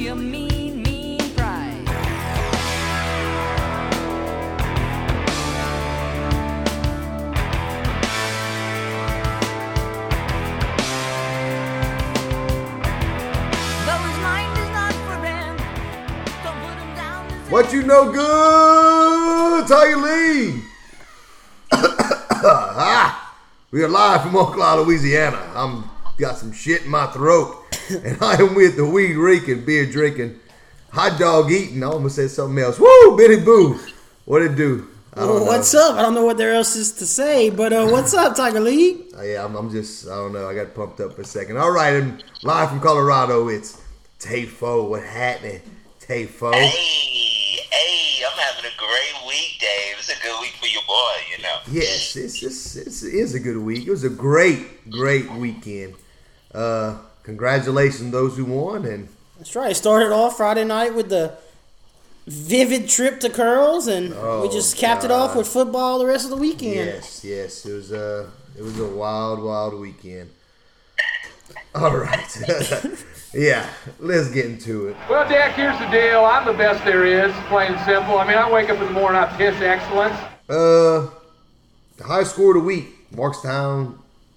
your mean, mean pride. Though his mind is not for him, don't put him down as What you know good, Tiger Lee. We are live from Oklahoma, Louisiana. I'm got some shit in my throat, and I am with the weed reeking, beer drinking, hot dog eating. I almost said something else. Woo, Benny Boo. What it do? I don't know. What's up? I don't know what there else is to say, but what's up, Tiger Lee? Yeah, I'm just, I don't know. I got pumped up for a second. All right, and live from Colorado, it's Tay-Fo. What happening, Tay-Fo? Hey, I'm having a great week, Dave. It's a good week for your boy, you know. Yes, it is a good week. It was a great weekend. Congratulations to those who won. And That's right. Started off Friday night with the vivid trip to Curls, and we just capped it off with football the rest of the weekend. yes, it was a wild weekend. All right. Yeah, let's get into it. Well, Dak, here's the deal. I'm the best there is, plain and simple. I mean, I wake up in the morning, I piss excellence. The high score of the week, Markstown,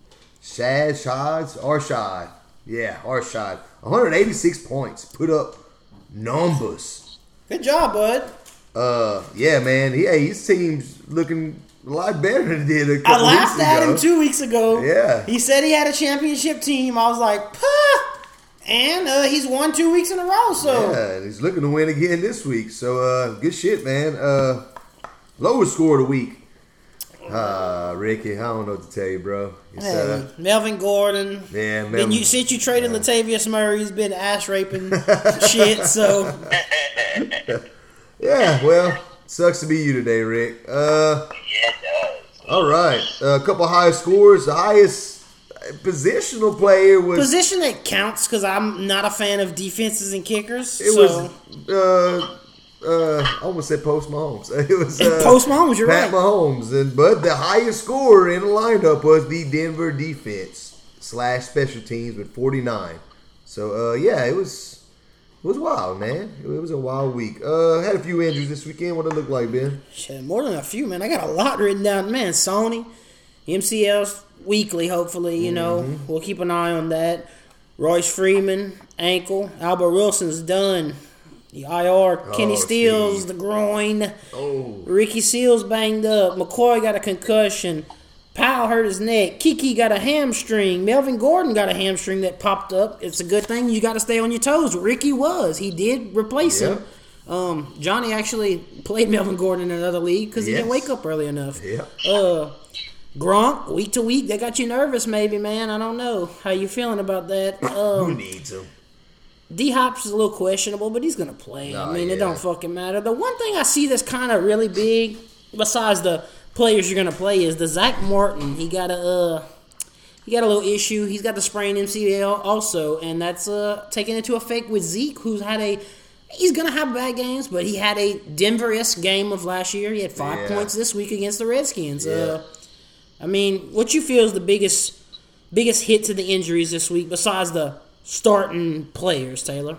Arshad. Yeah, Arshad. 186 points. Put up numbers. Good job, bud. Yeah, man. His team's looking a lot better than it did a couple I laughed weeks at ago. him 2 weeks ago. Yeah. He said he had a championship team. I was like, Pah! And he's won 2 weeks in a row, so. Yeah, and he's looking to win again this week. So, good shit, man. Lowest score of the week. Ricky, I don't know what to tell you, bro. Hey, Melvin Gordon. Yeah, Melvin. Since you traded Latavius Murray, he's been ass raping shit, so. Yeah, well, sucks to be you today, Rick. Yeah, it does. All right. A couple high scores. The highest positional player was... Position that counts, because I'm not a fan of defenses and kickers. It so. was... I almost said Post Mahomes. It was Post Mahomes, you're Pat right. Mahomes, but the highest scorer in the lineup was the Denver defense / special teams with 49. So yeah, it was wild, man. It was a wild week. Had a few injuries this weekend. What it look like, Ben? Shit, more than a few, man. I got a lot written down. Man, Sony, MCL's weekly, hopefully. You know, we'll keep an eye on that. Royce Freeman, ankle. Albert Wilson's done. The IR, Kenny Steele's geez. the groin. Oh, Ricky Seals banged up. McCoy got a concussion. Powell hurt his neck. Kiki got a hamstring. Melvin Gordon got a hamstring that popped up. It's a good thing. You got to stay on your toes. Ricky was. He did replace him. Johnny actually played Melvin Gordon in another league because he didn't wake up early enough. Yeah. Gronk, week to week, they got you nervous maybe, man. I don't know. How you feeling about that? who needs him? D-Hop's is a little questionable, but he's going to play. Oh, I mean, yeah. it don't fucking matter. The one thing I see that's kind of really big, besides the players you're going to play, is the Zach Martin. He got a little issue. He's got the sprained MCL also, and that's taken into effect with Zeke, who's had he's going to have bad games, but he had a Denver-esque game of last year. He had 5 points this week against the Redskins. Yeah. I mean, what you feel is the biggest hit to the injuries this week, besides the starting players, Taylor?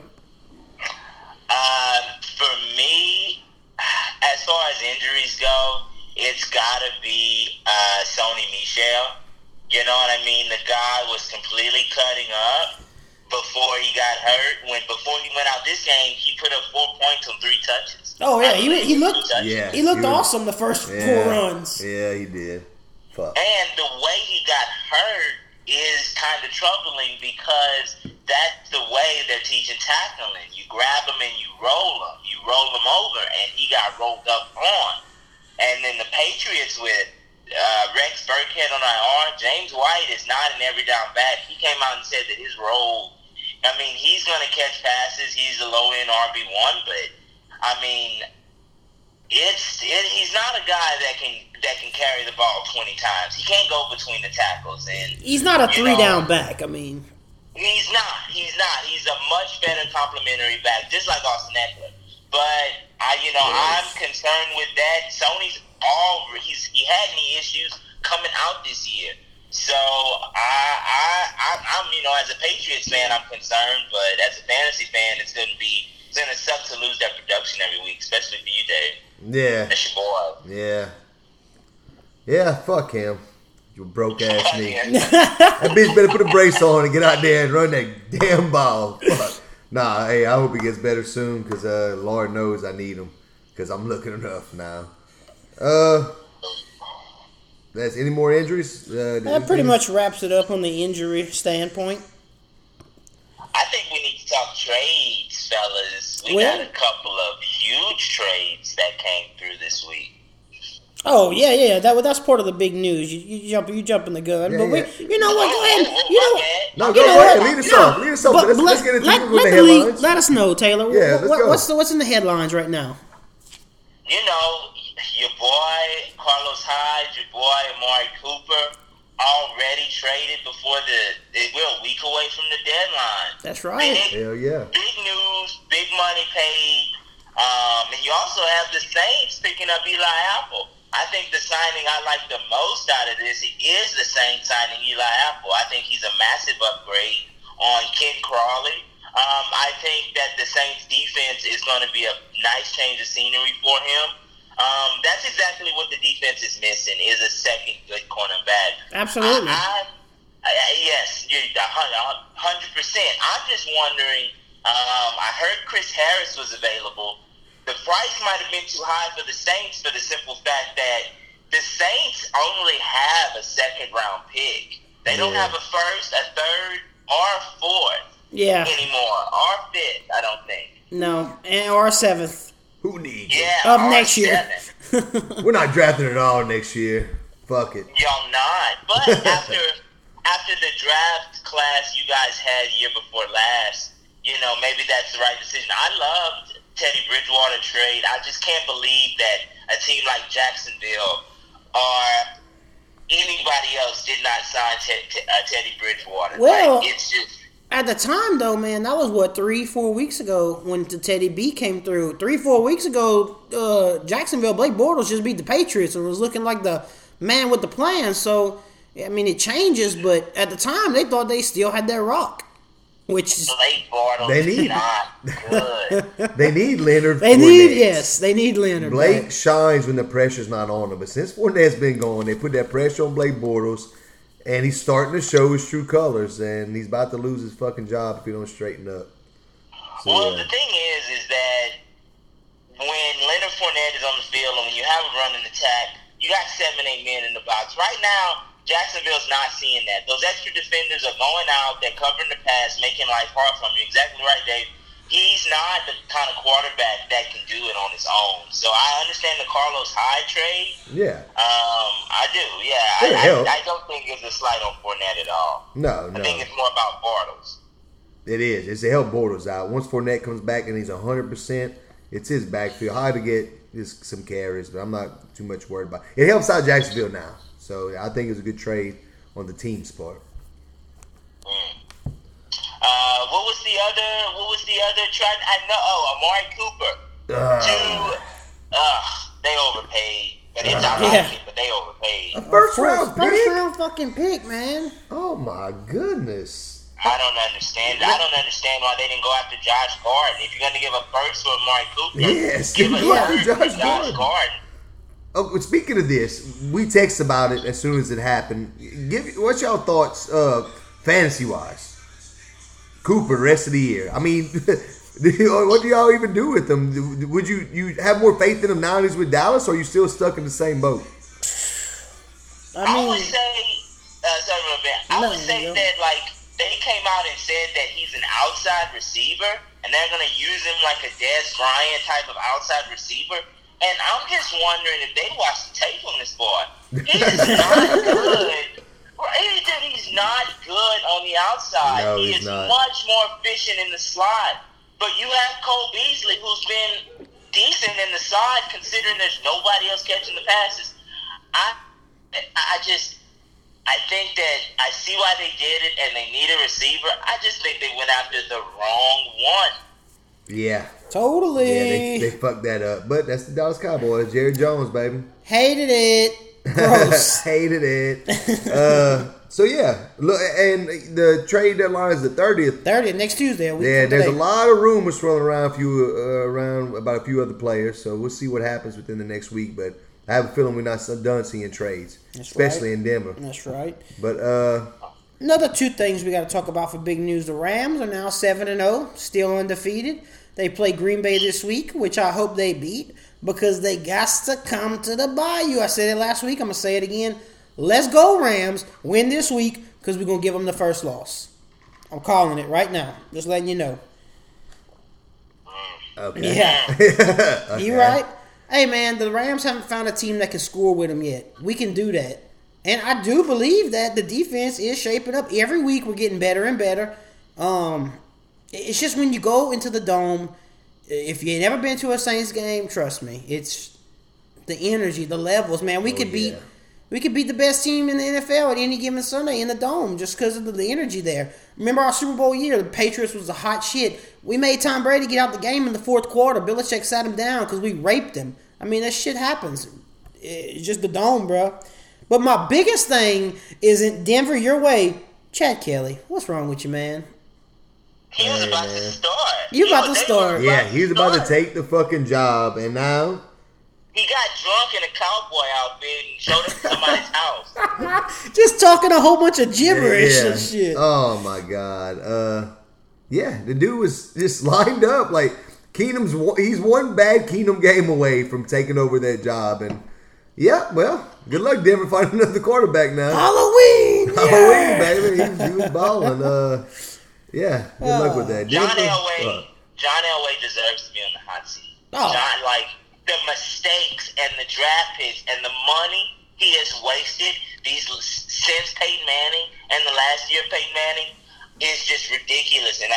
For me, as far as injuries go, it's got to be Sony Michel. You know what I mean? The guy was completely cutting up before he got hurt. Before he went out this game, he put up 4 points on 3 touches. Oh, yeah. He looked Yeah, he looked awesome the first 4 runs. Yeah, he did. Fuck. And the way he got hurt is kind of troubling because that's the way they're teaching tackling. You grab them and you roll them over, and he got rolled up on. And then the Patriots with Rex Burkhead on IR, James White is not an every down back. He came out and said that his role, I mean, he's going to catch passes. He's a low end RB1, but I mean, he's not a guy that can carry the ball 20 times. He can't go between the tackles, and He's not a 3-down back. I mean, he's not. He's a much better complementary back, just like Austin Eckler. But I'm concerned with that. Sony's he had any issues coming out this year. So I'm as a Patriots fan, I'm concerned, but as a fantasy fan, it's going to be sucks to lose that production every week, especially for you, Dave. Yeah. That's your boy. Yeah. Yeah, fuck him. You broke ass knee. That bitch better put a brace on and get out there and run that damn ball. Fuck. Nah, hey, I hope he gets better soon because Lord knows I need him because I'm looking enough now. That's any more injuries? That pretty much wraps it up on the injury standpoint. I think we need to talk trades, fellas. We Well- got a couple of huge trades that came through this week. Oh yeah. That's part of the big news. You jump in the gun, Yeah, but yeah. you know what? Go ahead. You know what? No, You go know ahead. what? Lead us No, off. Lead us off. but Let's get into let the the headlines. league- let us know, Taylor. Yeah, let's go. What's in the headlines right now? You know, your boy Carlos Hyde, your boy Amari Cooper, already traded before we're a week away from the deadline. That's right. Hell yeah. Big news, big money paid. And you also have the Saints picking up Eli Apple. I think the signing I like the most out of this is the Saints signing Eli Apple. I think he's a massive upgrade on Ken Crawley. I think that the Saints defense is going to be a nice change of scenery for him. That's exactly what the defense is missing, is a second good cornerback. Absolutely. Yes, you're 100%. I'm just wondering, I heard Chris Harris was available. The price might have been too high for the Saints for the simple fact that the Saints only have a second-round pick. They don't have a first, a third, or a fourth Yeah. anymore, or a fifth, I don't think. No. Or 7th Who needs Yeah, of or next year. seventh. We're not drafting at all next year. Fuck it. Y'all not. But after the draft class you guys had year before last, maybe that's the right decision. I loved Teddy Bridgewater trade. I just can't believe that a team like Jacksonville or anybody else did not sign Teddy Bridgewater. Well- it's just... At the time, though, man, that was, 3-4 weeks ago when the Teddy B came through. 3-4 weeks ago, Jacksonville, Blake Bortles just beat the Patriots and was looking like the man with the plan. So, I mean, it changes, but at the time, they thought they still had their rock, which is... Blake Bortles They need- is not good. They need Leonard They Fournette. they need Leonard. Blake back. shines when the pressure's not on him. But since Fournette's been gone, they put that pressure on Blake Bortles, and he's starting to show his true colors, and he's about to lose his fucking job if he don't straighten up. So, Well, yeah. the thing is that when Leonard Fournette is on the field and when you have a running attack, you got 7-8 men in the box. Right now, Jacksonville's not seeing that. Those extra defenders are going out, they're covering the pass, making life hard for him. You're exactly right, Dave. He's not the kind of quarterback that can do it on his own. So I understand the Carlos Hyde trade. Yeah. I do, It'll yeah. help. I don't think it's a slight on Fournette at all. No. I think it's more about Bortles. It is. It's to help Bortles out. Once Fournette comes back and he's 100%, it's his backfield. Hard to get just some carries, but I'm not too much worried about it. It helps out Jacksonville now. So I think it's a good trade on the team's part. What was the other trade? I know. Amari Cooper. They overpaid. But it's ironic, but they overpaid. First round First pick? round fucking pick, man. Oh my goodness. I don't understand. I don't understand why they didn't go after Josh Gordon. If you're going to give a first for Amari Cooper, Yes, give a go after third Josh for Josh Gordon. Gordon. Oh, but speaking of this, we text about it as soon as it happened. What's y'all thoughts, fantasy wise? Cooper, rest of the year. I mean, what do y'all even do with him? Would you have more faith in him now that he's with Dallas, or are you still stuck in the same boat? I would say, I would say that like they came out and said that he's an outside receiver, and they're going to use him like a Dez Bryant type of outside receiver. And I'm just wondering if they watch the tape on this boy. He's not good. He's not good on the outside. No, he he's is not. much more efficient in the slot. But you have Cole Beasley, who's been decent in the slot, considering there's nobody else catching the passes. I think that I see why they did it, and they need a receiver. I just think they went after the wrong one. Yeah. Totally. Yeah, they fucked that up. But that's the Dallas Cowboys. Jerry Jones, baby. Hated it. Gross. Hated it. So yeah, look, and the trade deadline is the 30th. 30th, next Tuesday. A week Yeah, from there's a today. lot of rumors swirling around about a few other players. So we'll see what happens within the next week. But I have a feeling we're not done seeing trades, That's especially right. in Denver. That's right. But Another two things we got to talk about for big news. The Rams are now 7-0, still undefeated. They play Green Bay this week, which I hope they beat because they got to come to the Bayou. I said it last week. I'm going to say it again. Let's go, Rams. Win this week because we're going to give them the first loss. I'm calling it right now. Just letting you know. okay, Yeah. Okay. You right? Hey, man, the Rams haven't found a team that can score with them yet. We can do that. And I do believe that the defense is shaping up. Every week we're getting better and better. It's just when you go into the Dome, if you've never been to a Saints game, trust me, it's the energy, the levels, man. We could beat the best team in the NFL at any given Sunday in the Dome just because of the energy there. Remember our Super Bowl year? The Patriots was the hot shit. We made Tom Brady get out the game in the fourth quarter. Belichick sat him down because we raped him. I mean, that shit happens. It's just the Dome, bro. But my biggest thing is in Denver, your way. Chad Kelly, what's wrong with you, man? He was about to start. You about to start. Yeah, he's about to take the fucking job, and now He got drunk in a cowboy outfit and showed up at somebody's house. Just talking a whole bunch of gibberish and shit. Oh my god. Yeah, the dude was just lined up like he's one bad Keenum game away from taking over that job, and yeah, well, good luck Denver finding another quarterback now. Halloween, Halloween, baby, he was balling. Yeah, good luck with that. John Denver- Elway deserves to be on the hot seat. Oh. John, like the mistakes and the draft picks and the money he has wasted since Peyton Manning and the last year of Peyton Manning is just ridiculous. And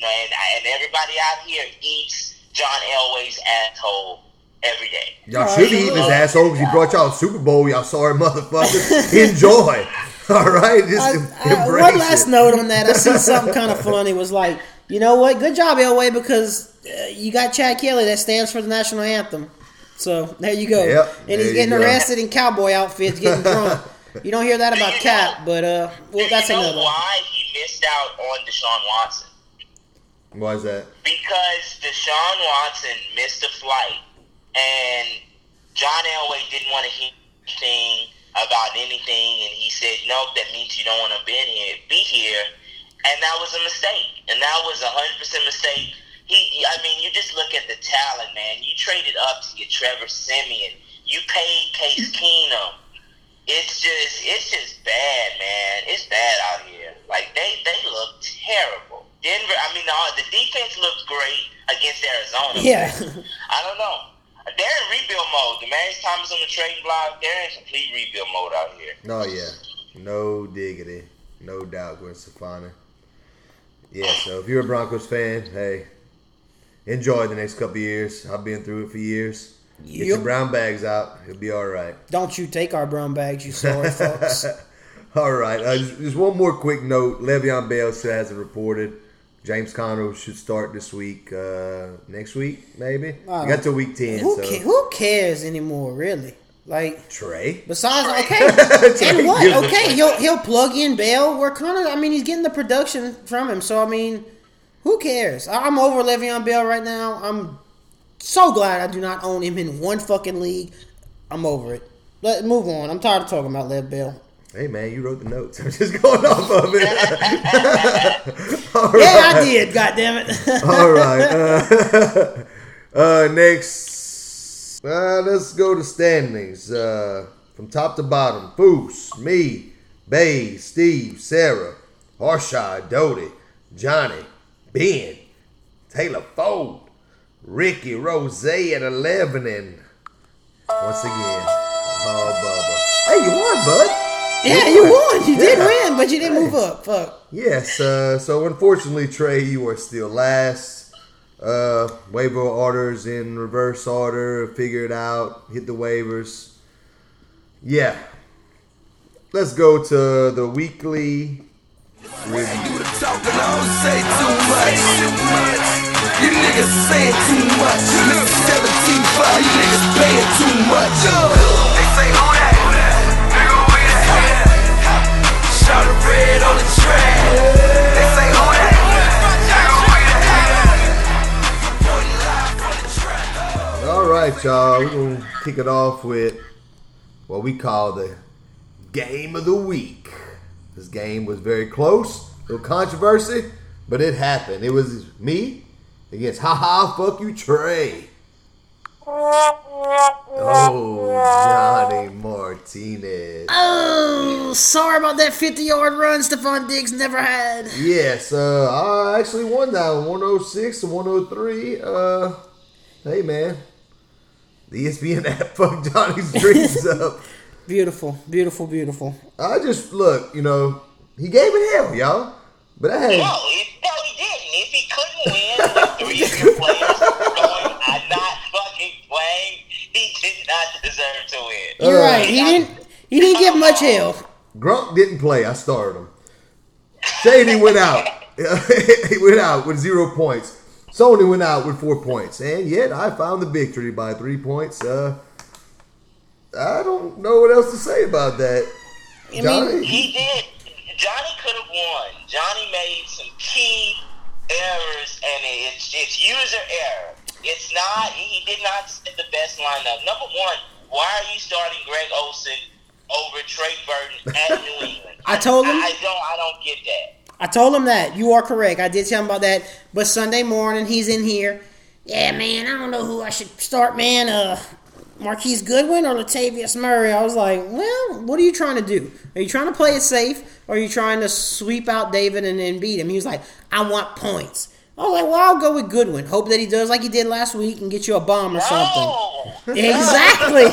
everybody out here eats John Elway's asshole every day. Y'all should be eating his asshole because he brought y'all a Super Bowl. Y'all sorry motherfuckers. Enjoy. All right, just embrace one last it. note on that. I see something kind of funny. Was like, you know what? Good job, Elway, because you got Chad Kelly that stands for the national anthem. So there you go. Yep, And he's there getting you go. arrested in cowboy outfits, getting drunk. You don't hear that about Cap, but well, that's you know another. why he missed out on Deshaun Watson? Why is that? Because Deshaun Watson missed a flight, and John Elway didn't want to hear anything about anything, and he said, "Nope, that means you don't want to be here," and that was a mistake, and that was 100% mistake. You just look at the talent, man. You traded up to get Trevor Siemian. You paid Case Keenum. It's just bad, man. It's bad out here. Like they look terrible. Denver. The defense looked great against Arizona. Yeah. I don't know. They're in rebuild mode. Demarius Thomas on the trading block. They're in complete rebuild mode out here. Oh yeah, no diggity, no doubt, Gwen Stefani. Yeah, so if you're a Broncos fan, hey, enjoy the next couple of years. I've been through it for years. Get your Yep. brown bags out. It'll be all right. Don't you take our brown bags, you sorry folks. All right. Just one more quick note. Le'Veon Bell still hasn't reported. James Conner should start this week. Next week, maybe. We got to week 10. Who cares anymore, really? Like, Trey. besides, okay, Trey and what? gives a Okay, he'll plug in Bell. We're kind of, he's getting the production from him. So, who cares? I'm over Le'Veon Bell right now. I'm so glad I do not own him in one fucking league. I'm over it. Let's move on. I'm tired of talking about Lev Bell. Hey, man, you wrote the notes. I'm just going off of it. All Yeah, right. I did. God damn it. All right. Next, let's go to standings. From top to bottom. Foose, me, Bay, Steve, Sarah, Harshad, Doty, Johnny, Ben, Taylor Fold, Ricky, Rose at 11, and once again, Bubba. Hey, you won, bud. Yeah, you won. You did win, but you didn't move up. Fuck. Yes, so unfortunately, Trey, you are still last. Waiver orders in reverse order. Figure it out. Hit the waivers. Yeah. Let's go to the weekly review. You talking, I don't say too much. You niggas saying too much. 17-5, you niggas paying too much. They say who that? Nigga, who that? Shout y'all. We're going to kick it off with what we call the Game of the Week. This game was very close. A little controversy, but it happened. It was me against fuck you, Trey. Oh, Johnny Martinez. Oh, sorry about that 50-yard run Stephon Diggs never had. Yes, I actually won that one, 106 to 103. Hey, man. The ESPN app fucked Johnny's dreams up. Beautiful, beautiful, beautiful. I just, look, he gave it hell, y'all. But I had... No, he didn't. If he couldn't win with 3 of your players going, I'm not fucking playing, he did not deserve to win. You're right. He didn't get much hell. Gronk didn't play. I started him. Shady went out. He went out with 0 points. Sony went out with 4 points. And yet, I found the victory by 3 points. I don't know what else to say about that. Johnny? He did. Johnny could have won. Johnny made some key errors, and it's user error. It's not. He did not set the best lineup. Number one, why are you starting Greg Olsen over Trey Burton at New England? I told him. I don't get that. I told him that. You are correct. I did tell him about that. But Sunday morning, he's in here. Yeah, man, I don't know who I should start, man. Marquise Goodwin or Latavius Murray? I was like, well, what are you trying to do? Are you trying to play it safe, or are you trying to sweep out David and then beat him? He was like, I want points. I was like, well, I'll go with Goodwin. Hope that he does like he did last week and get you a bomb or something. Exactly.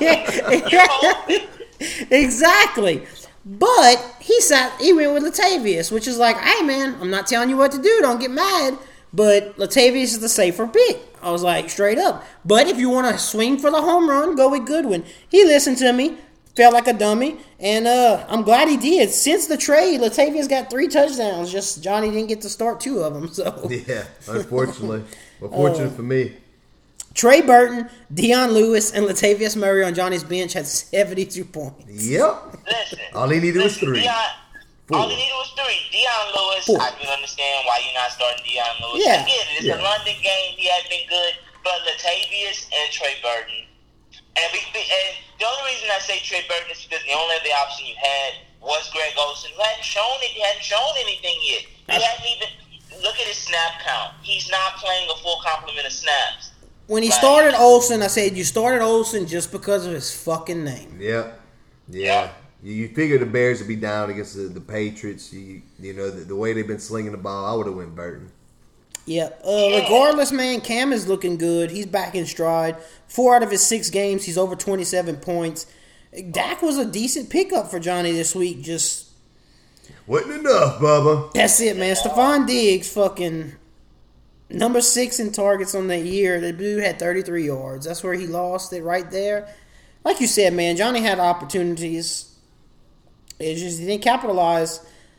Exactly. But he went with Latavius, which is like, hey, man, I'm not telling you what to do. Don't get mad. But Latavius is the safer pick. I was like, straight up. But if you want to swing for the home run, go with Goodwin. He listened to me, felt like a dummy, and I'm glad he did. Since the trade, Latavius got 3 touchdowns. Just Johnny didn't get to start 2 of them. So yeah, unfortunately. Well, fortunate for me. Trey Burton, Deion Lewis, and Latavius Murray on Johnny's bench had 72 points. Yep. Listen. All he needed was 3. All he needed was 3. Deion Lewis, 4. I can understand why you're not starting Deion Lewis. Yeah. I get it. It's a London game. He had been good. But Latavius and Trey Burton. And the only reason I say Trey Burton is because the only other option you had was Greg Olsen, who hadn't shown it. He hadn't shown anything yet. He hadn't even... Look at his snap count. He's not playing a full complement of snaps. When he started Olsen, I said, you started Olsen just because of his fucking name. Yeah. You figure the Bears would be down against the Patriots. The way they've been slinging the ball, I would have went Burton. Yep. Regardless, man, Cam is looking good. He's back in stride. 4 out of his 6 games, he's over 27 points. Dak was a decent pickup for Johnny this week. Just wasn't enough, Bubba. That's it, man. Stephon Diggs, fucking number 6 in targets on the year. The dude had 33 yards. That's where he lost it right there. Like you said, man, Johnny had opportunities. It's just he didn't capitalize.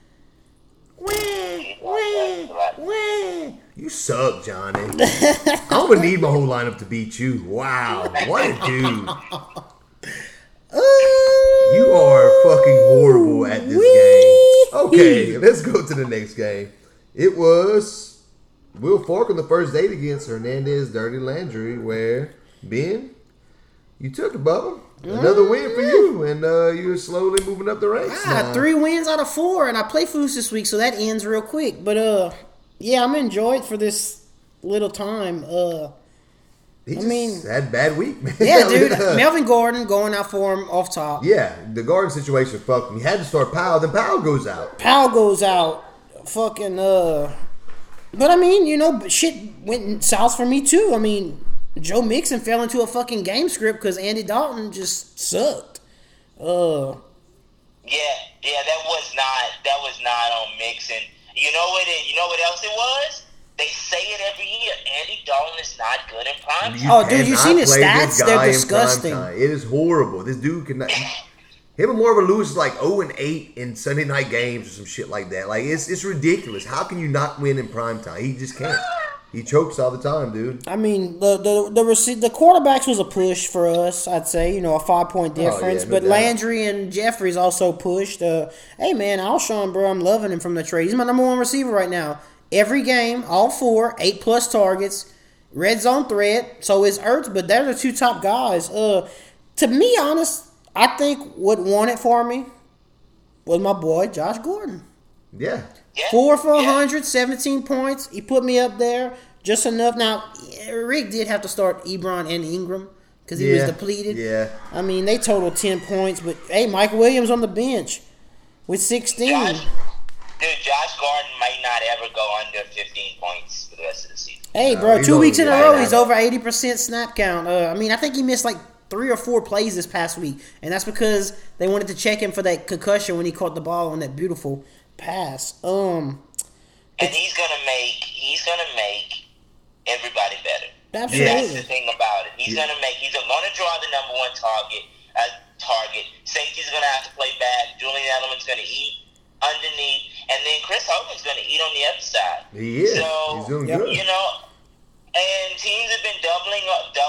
You suck, Johnny. I'm going to need my whole lineup to beat you. Wow. What a dude. You are fucking horrible at this game. Okay, let's go to the next game. It was Will Fork on the first date against Hernandez Dirty Landry, where, Ben, you took it, Bubba. Another win for you, and you're slowly moving up the ranks now. 3 wins out of 4, and I play Foos this week, so that ends real quick. But, yeah, I'm enjoyed for this little time. He had a bad week, man. Yeah, dude. Melvin Gordon going out for him off top. Yeah, the Gordon situation fucked him. He had to start Powell, then Powell goes out. Fucking, But, I mean, shit went south for me, too. I mean, Joe Mixon fell into a fucking game script because Andy Dalton just sucked. Yeah, that was not on Mixon. You know what else it was? They say it every year. Andy Dalton is not good in prime time. Dude, you seen his stats? They're disgusting. It is horrible. This dude cannot. Him and Marvin Lewis is like 0-8 in Sunday night games or some shit like that. Like it's ridiculous. How can you not win in prime time? He just can't. He chokes all the time, dude. I mean, the quarterbacks was a push for us, I'd say, a 5-point difference. But doubt. Landry and Jeffries also pushed. Hey, man, Alshon, bro, I'm loving him from the trade. He's my number 1 receiver right now. Every game, all 4, 8+ targets. red zone threat. So is Ertz, but they're the two top guys. To be honest, I think what won it for me was my boy Josh Gordon. Yeah. 4 for 100, 17 points. He put me up there just enough. Now, Rick did have to start Ebron and Ingram because he was depleted. Yeah. I mean, they totaled 10 points, but hey, Mike Williams on the bench with 16. Josh Gordon might not ever go under 15 points for the rest of the season. Hey, No, bro, he's 2 weeks in a only- row, yeah, he's over 80% snap count. I mean, I think he missed like 3 or 4 plays this past week, and that's because they wanted to check him for that concussion when he caught the ball on that beautiful pass. And he's gonna make everybody better. Absolutely. That's the thing about it. He's gonna draw the number one target. Safety's gonna have to play back. Julian Edelman's gonna eat underneath, and then Chris Hogan's gonna eat on the other side. He is. So, He's doing good. you know, and teams have been doubling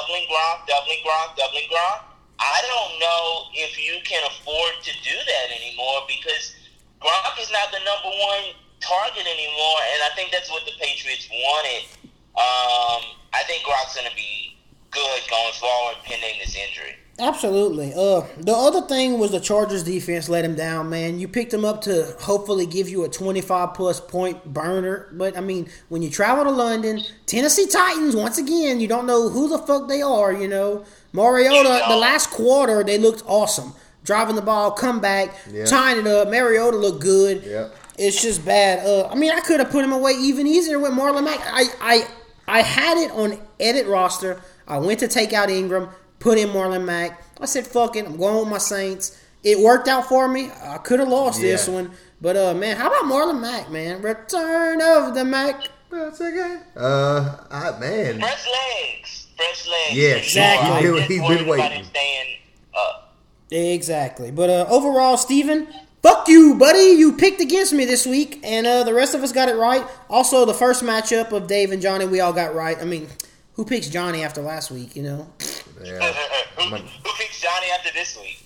Gronk. I don't know if you can afford to do that anymore because Gronk is not the number one target anymore, and I think that's what the Patriots wanted. I think Gronk's going to be good going forward pending this injury. Absolutely. The other thing was the Chargers defense let him down, man. You picked him up to hopefully give you a 25-plus point burner. But, I mean, when you travel to London, Tennessee Titans, once again, you don't know who the fuck they are, you know. Mariota, the last quarter, they looked awesome. Driving the ball, come back, tying it up. Mariota looked good. Yeah. It's just bad. I mean, I could have put him away even easier with Marlon Mack. I had it on edit roster. I went to take out Ingram, put in Marlon Mack. I said, fuck it, I'm going with my Saints. It worked out for me. I could have lost this one. But, man, how about Marlon Mack, man? Return of the Mack. That's okay. Man. Fresh legs. Yeah, exactly. He's been waiting. Staying up. Exactly. But overall, Steven, fuck you, buddy. You picked against me this week, and the rest of us got it right. Also, the first matchup of Dave and Johnny, we all got right. I mean, who picks Johnny after last week, you know? Yeah. Who picks Johnny after this week?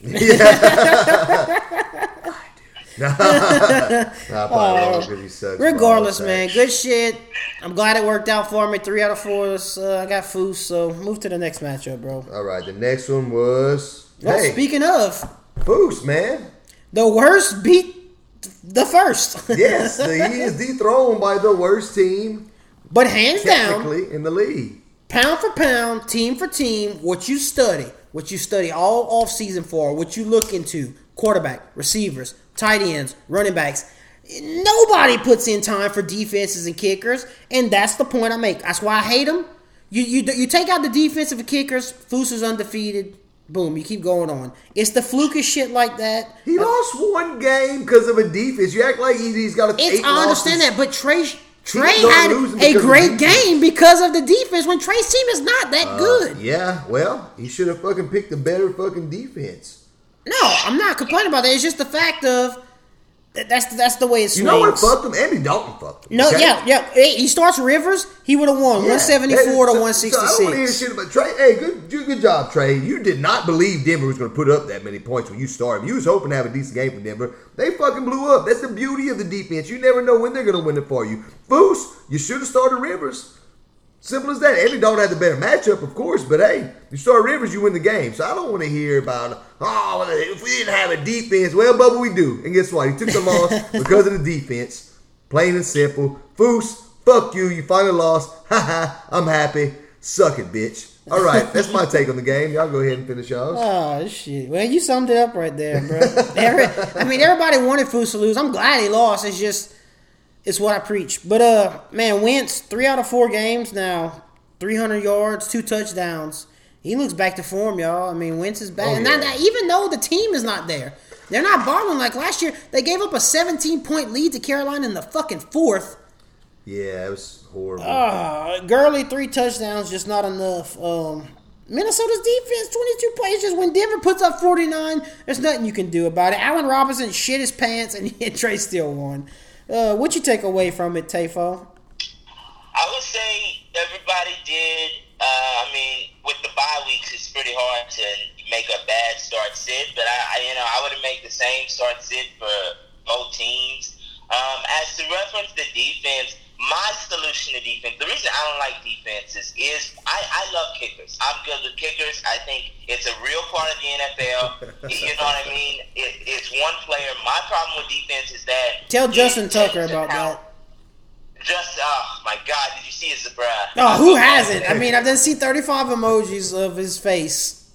Probably he sucks. Regardless, man, good shit. I'm glad it worked out for me. 3 out of 4. I got Foos, so move to the next matchup, bro. All right, the next one was. Well, speaking of, Foos, man. the worst beat the first. Yes, he is dethroned by the worst team But hands down, technically in the league. pound for pound, team for team, what you study all offseason for, what you look into, quarterback, receivers, tight ends, running backs. Nobody puts in time for defenses and kickers, and that's the point I make. That's why I hate them. You take out the defensive kickers, Foos is undefeated. Boom, you keep going on. It's the flukish shit like that. He lost one game because of a defense. You act like he's got a. I understand that, but Trey not had losing a because of great defense. game because of the defense when Trey's team is not that good. Yeah, well, he should have fucking picked a better fucking defense. No, I'm not complaining about that. It's just the fact of that's the way it swings. You know what fucked him? Andy Dalton fucked him. No, okay? yeah. Hey, he starts Rivers. He would have won 174 to So I don't 166. want to hear shit about Trey. Hey, good job, Trey. You did not believe Denver was going to put up that many points when you started. You was hoping to have a decent game for Denver. They fucking blew up. That's the beauty of the defense. You never know when they're going to win it for you. Foos, you should have started Rivers. Simple as that. Andy Dalton had the better matchup, of course, but hey, you start Rivers, you win the game. So I don't want to hear about, if we didn't have a defense. Well, Bubba, we do. And guess what? He took the loss because of the defense. Plain and simple. Foos, fuck you. You finally lost. Ha, I'm happy. Suck it, bitch. All right, that's my take on the game. Y'all go ahead and finish yours. Oh, shit. Well, you summed it up right there, bro. Everybody wanted Foos to lose. I'm glad he lost. It's just... it's what I preach. But, man, Wentz, 3 out of 4 games now. 300 yards, 2 touchdowns. He looks back to form, y'all. I mean, Wentz is back. Oh, and yeah. that, even though the team is not there. They're not balling like last year. They gave up a 17-point lead to Carolina in the fucking 4th. Yeah, it was horrible. Gurley, 3 touchdowns, just not enough. Minnesota's defense, 22 plays. Just when Denver puts up 49, there's nothing you can do about it. Allen Robinson shit his pants, and Trey still won. What you take away from it, Tafo? I would say everybody did. With the bye weeks, it's pretty hard to make a bad start sit. But I would make the same start sit for both teams. As to reference the defense, my solution to defense, the reason I don't like defenses is I love kickers. I'm good with kickers. I think it's a real part of the NFL. You know what I mean? It's one player. My problem with defense is that... Tell Justin Tucker about that. Oh my God, did you see his surprise? Oh, who hasn't? I mean, I've done see 35 emojis of his face.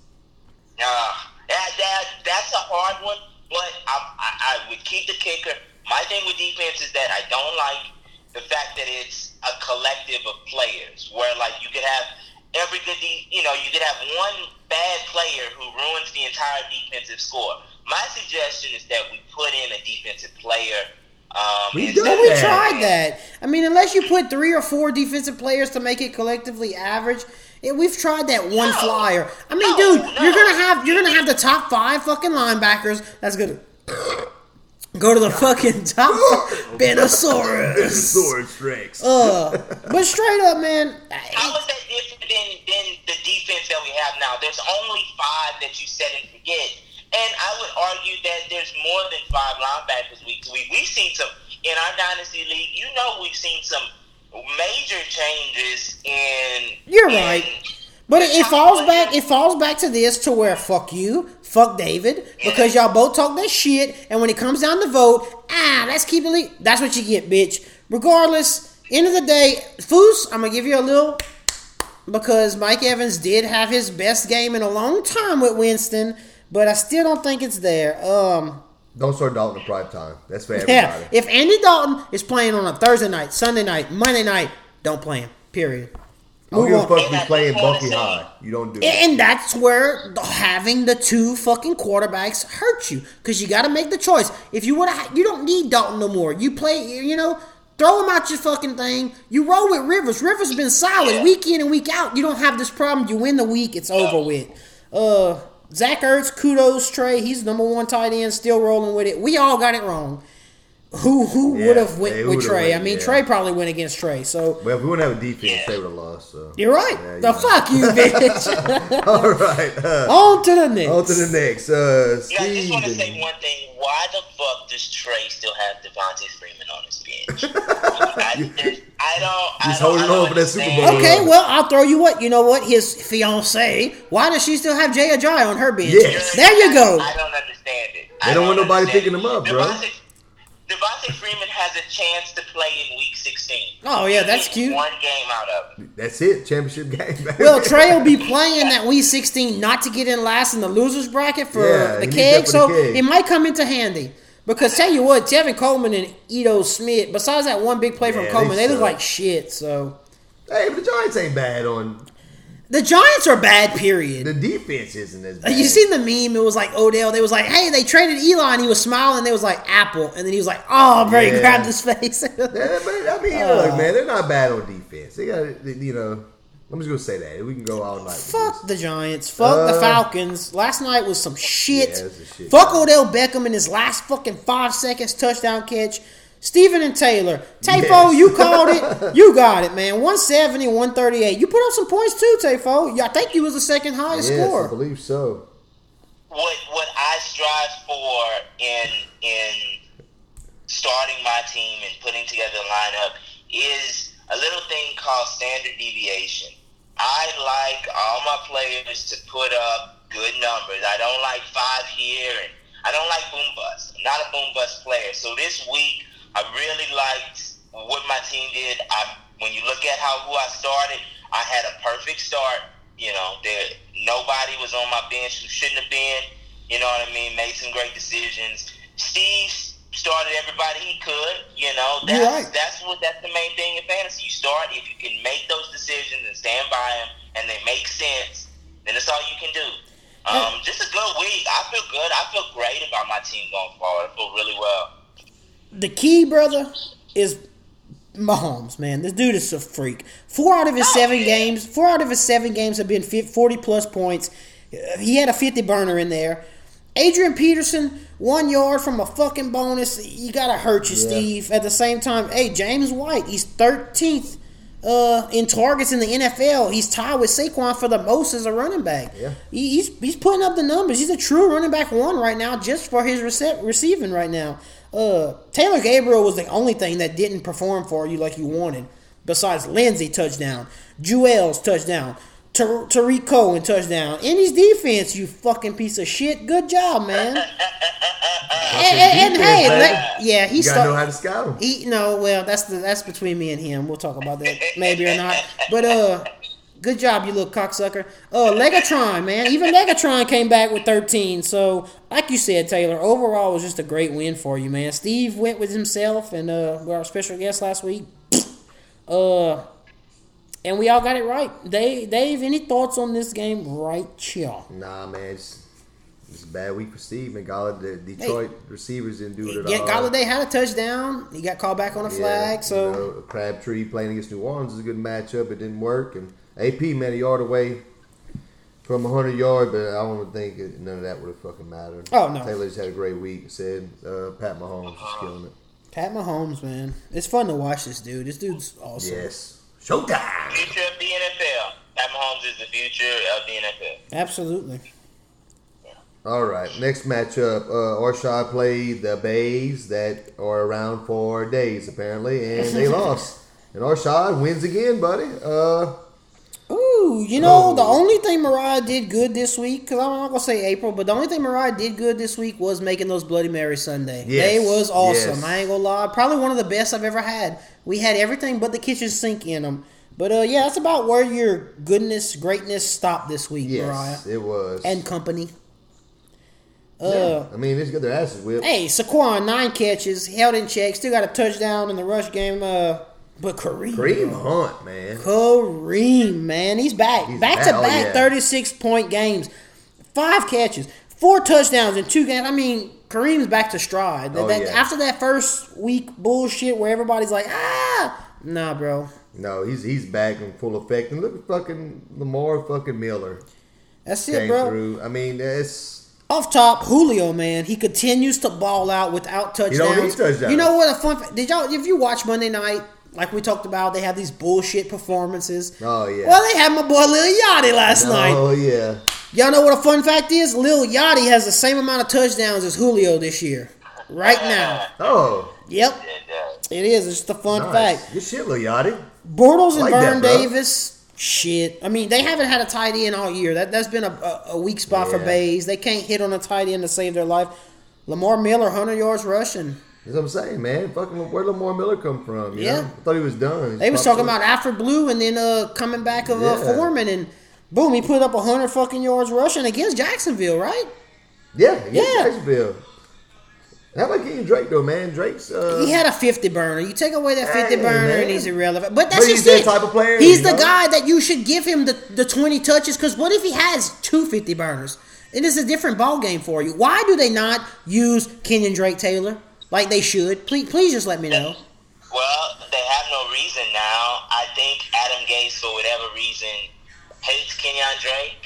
That's a hard one, but I would keep the kicker. My thing with defense is that I don't like the fact that it's a collective of players, where like you could have every good, you could have one bad player who ruins the entire defensive score. My suggestion is that we put in a defensive player. We tried that. I mean, unless you put 3 or 4 defensive players to make it collectively average, we've tried that one flyer. I mean, dude, you're gonna have the top 5 fucking linebackers. That's gonna go to the fucking top. Benosaurus Rex. But straight up, man. How is that different than the defense that we have now? There's only 5 that you set and forget. And I would argue that there's more than 5 linebackers week to week. We've seen some, in our Dynasty League, we've seen some major changes in... You're right. But it falls back to this, to where fuck you, fuck David, because y'all both talk that shit, and when it comes down to vote, let's keep it... That's what you get, bitch. Regardless, end of the day, Foos, I'm going to give you a little... Because Mike Evans did have his best game in a long time with Winston... But I still don't think it's there. Don't start Dalton in prime time. That's for everybody. Yeah, if Andy Dalton is playing on a Thursday night, Sunday night, Monday night, don't play him. Period. I don't give a fuck if he's playing Bucky High. You don't do it. And that's where having the 2 fucking quarterbacks hurt you. Because you got to make the choice. If you you don't need Dalton no more. You play, throw him out your fucking thing. You roll with Rivers. Rivers has been solid week in and week out. You don't have this problem. You win the week, it's over with. Zach Ertz, kudos, Trey. He's number 1 tight end, still rolling with it. We all got it wrong. Who would have went with Trey? Trey probably went against Trey. So, well, if we wouldn't have a defense, they would have lost. So. You're right. Fuck you, bitch. All right. On to the next. I just want to say one thing. Why the fuck does Trey still have Devontae Freeman on his bench? He's holding on for that Super Bowl. Okay, well, I'll throw you what. You know what? His fiancée. Why does she still have Jay Ajayi on her bench? Yes. There you go. I don't understand it. They don't want nobody picking him up, bro. Devontae Freeman has a chance to play in Week 16. Oh, yeah, that's cute. One game out of it. That's it. Championship game, baby. Well, Trey will be playing that Week 16 not to get in last in the losers bracket for the keg, so it might come into handy. Because tell you what, Tevin Coleman and Ito Smith, besides that one big play from Coleman, they look like shit. So, hey, but the Giants ain't bad on... The Giants are bad, period. The defense isn't as bad. You seen the meme? It was like Odell. They was like, hey, they traded Eli, and he was smiling, and they was like, Apple. And then he was like, oh, bro, he grabbed his face. Look, man, they're not bad on defense. They got, I'm just going to say that. We can go all night. Fuck the Giants. Fuck the Falcons. Last night was some shit. Yeah, it was a shit. Fuck Odell Beckham in his last fucking 5 seconds touchdown catch. Stephen and Taylor. Tayfo, you called it. You got it, man. 170, 138. You put up some points too, Tayfo. I think you was the second highest scorer. I believe so. What I strive for in starting my team and putting together a lineup is a little thing called standard deviation. I like all my players to put up good numbers. I don't like 5 here, and I don't like boom bust. I'm not a boom bust player. So this week, I really liked what my team did. When you look at who I started, I had a perfect start. Nobody was on my bench who shouldn't have been. You know what I mean? Made some great decisions. Steve started everybody he could. That's the main thing in fantasy. You start, if you can make those decisions and stand by them, and they make sense, then that's all you can do. Just a good week. I feel good. I feel great about my team going forward. I feel really well. The key, brother, is Mahomes, man. This dude is a freak. 4 out of his 7 games have been 40-plus points. He had a 50 burner in there. Adrian Peterson, 1 yard from a fucking bonus. You got to hurt you, Steve. At the same time, hey, James White, he's 13th in targets in the NFL. He's tied with Saquon for the most as a running back. Yeah. He's putting up the numbers. He's a true running back one right now just for his receiving right now. Taylor Gabriel was the only thing that didn't perform for you like you wanted. Besides Lindsey touchdown, Jewel's touchdown, Tariq Cohen touchdown. And his defense, you fucking piece of shit. Good job, man. and hey, he you gotta know how to scout him. That's between me and him. We'll talk about that maybe or not. But good job, you little cocksucker. Legatron, man. Even Legatron came back with 13. So, like you said, Taylor, overall it was just a great win for you, man. Steve went with himself and our special guest last week. And we all got it right. Dave, any thoughts on this game right here? Nah, man. It's a bad week for Steve, man. The Detroit receivers didn't do it at all. Galladay had a touchdown. He got called back on a flag. So Crabtree playing against New Orleans is a good matchup. It didn't work. And AP, man, a yard away from 100 yards, but I don't think none of that would have fucking mattered. Oh, no. Taylor just had a great week. Said Pat Mahomes is killing it. Pat Mahomes, man. It's fun to watch this dude. This dude's awesome. Yes. Showtime. Future of the NFL. Pat Mahomes is the future of the NFL. Absolutely. All right, next matchup. Arshad played the Bays that are around for days, apparently, and they lost. And Arshad wins again, buddy. The only thing Mariah did good this week, because I'm not going to say April, but the only thing Mariah did good this week was making those Bloody Mary Sunday. Yes. They was awesome. Yes. I ain't going to lie. Probably one of the best I've ever had. We had everything but the kitchen sink in them. But, that's about where your greatness stopped this week, Mariah. Yes, it was. And company. I mean, they just got their asses whipped. Hey, Saquon, 9 catches, held in check, still got a touchdown in the rush game. But Kareem Hunt, man. Kareem, man. He's back. Back-to-back 36-point games. 5 catches, 4 touchdowns in 2 games. I mean, Kareem's back to stride. After that first week bullshit where everybody's like, nah, bro. No, he's back in full effect. And look at fucking Lamar fucking Miller. That's it, bro. Through. I mean, that's... Off top, Julio, man, he continues to ball out without touchdowns. He don't need touchdowns. You know what a fun... if you watch Monday night, like we talked about, they have these bullshit performances. Oh, yeah. Well, they had my boy Lil Yachty last night. Oh, yeah. Y'all know what a fun fact is? Lil Yachty has the same amount of touchdowns as Julio this year. Right now. Oh. Yep. It is. It's just a fun fact. Good shit, Lil Yachty. Bortles and Like Vern that, bro. Davis... Shit. I mean, they haven't had a tight end all year. That's been a weak spot for Bays. They can't hit on a tight end to save their life. Lamar Miller, 100 yards rushing. That's what I'm saying, man. Fucking, where'd Lamar Miller come from? You know? I thought he was done. They was talking about Alfred Blue and then coming back of Foreman, and boom, he put up 100 fucking yards rushing against Jacksonville, right? Yeah, against Jacksonville. How about Kenyon Drake, though, man? Drake's... he had a 50 burner. You take away that 50 burner man. and he's irrelevant. But that's he's just it. that type of player. He's the guy that you should give him the 20 touches, because what if he has 2 50 burners? It is a different ball game for you. Why do they not use Kenyon Drake Taylor like they should? Please just let me know. Well, they have no reason now. I think Adam Gase, for whatever reason, hates Kenyon Drake.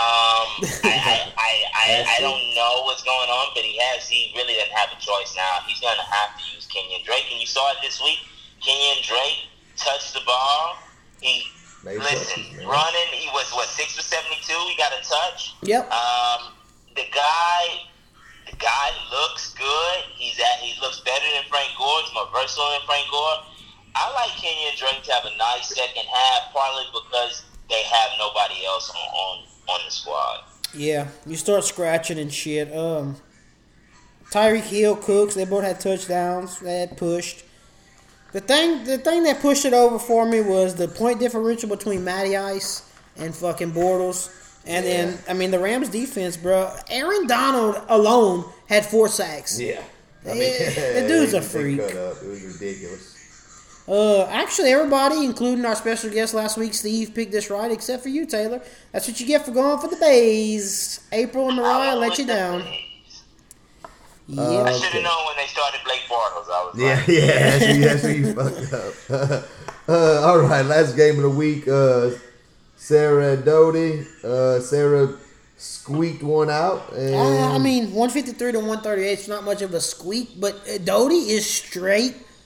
I don't know what's going on, but he really doesn't have a choice now. He's going to have to use Kenyon Drake, and you saw it this week. Kenyon Drake touched the ball. Running. He was 6 for 72. He got a touch. Yep. The guy looks good. He looks better than Frank Gore. He's more versatile than Frank Gore. I like Kenyon Drake to have a nice second half, partly because they have nobody else on the squad. Yeah, you start scratching and shit. Tyreek Hill, Cooks, they both had touchdowns. They had pushed. The thing that pushed it over for me was the point differential between Matty Ice and fucking Bortles. And then, I mean, the Rams defense, bro. Aaron Donald alone had 4 sacks. Yeah. I mean, the dude's a freak. Cut up. It was ridiculous. Actually, everybody, including our special guest last week, Steve, picked this right, except for you, Taylor. That's what you get for going for the Bays. April and Mariah let you down. Yeah. I should have known when they started Blake Bortles. I was like, that's where you fucked up. All right, last game of the week. Sarah Doty. Sarah squeaked one out. And I mean, 153 to 138 is not much of a squeak, but Doty is straight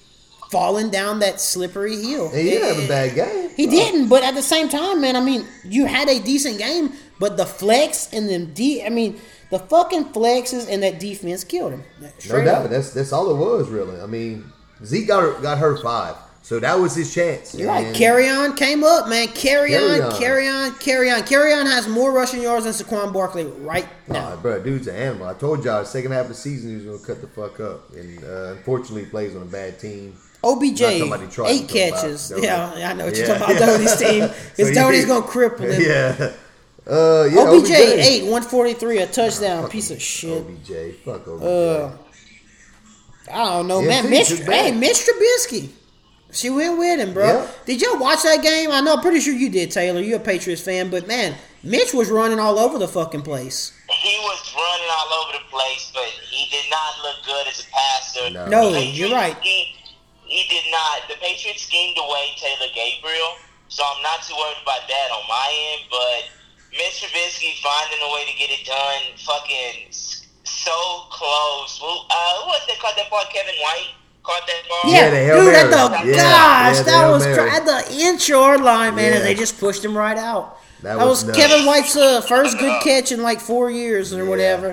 falling down that slippery hill. And he didn't have a bad game. He didn't, but at the same time, man, I mean, you had a decent game, but the flex and the fucking flexes and that defense killed him. No Straight doubt. up. That's all it was, really. I mean, Zeke got hurt 5, so that was his chance. You're right. And Carry on came up, man. Carry on. Carry Carry on has more rushing yards than Saquon Barkley right now. bro, dude's an animal. I told y'all, the second half of the season, he was going to cut the fuck up. And unfortunately, he plays on a bad team. OBJ, Not talking about Detroit, 8 I'm talking about catches. Doty. Yeah, I know what you're Yeah. talking about, Doty's team. Because So Doty's going to cripple him. Yeah. OBJ, 8, 143, a touchdown. Piece of shit. OBJ. Fuck OBJ. I don't know, Yeah, man. see, Mitch too bad. Trubisky. She went with him, bro. Yeah. Did y'all watch that game? I know, pretty sure you did, Taylor. You're a Patriots fan, but man, Mitch was running all over the fucking place. He was running all over the place, but he did not look good as a passer. No, The Patriots you're right. He did not. The Patriots schemed away Taylor Gabriel, so I'm not too worried about that on my end. But Mitch Trubisky finding a way to get it done, fucking so close. Who was that caught that ball? Kevin White caught that ball. Yeah, the Hail dude, at Mary. the Yeah, gosh, the that Hail was Mary. at the inch-yard line, man, Yeah. and they just pushed him right out. That That was was nuts. Kevin White's first good catch in like 4 years or whatever.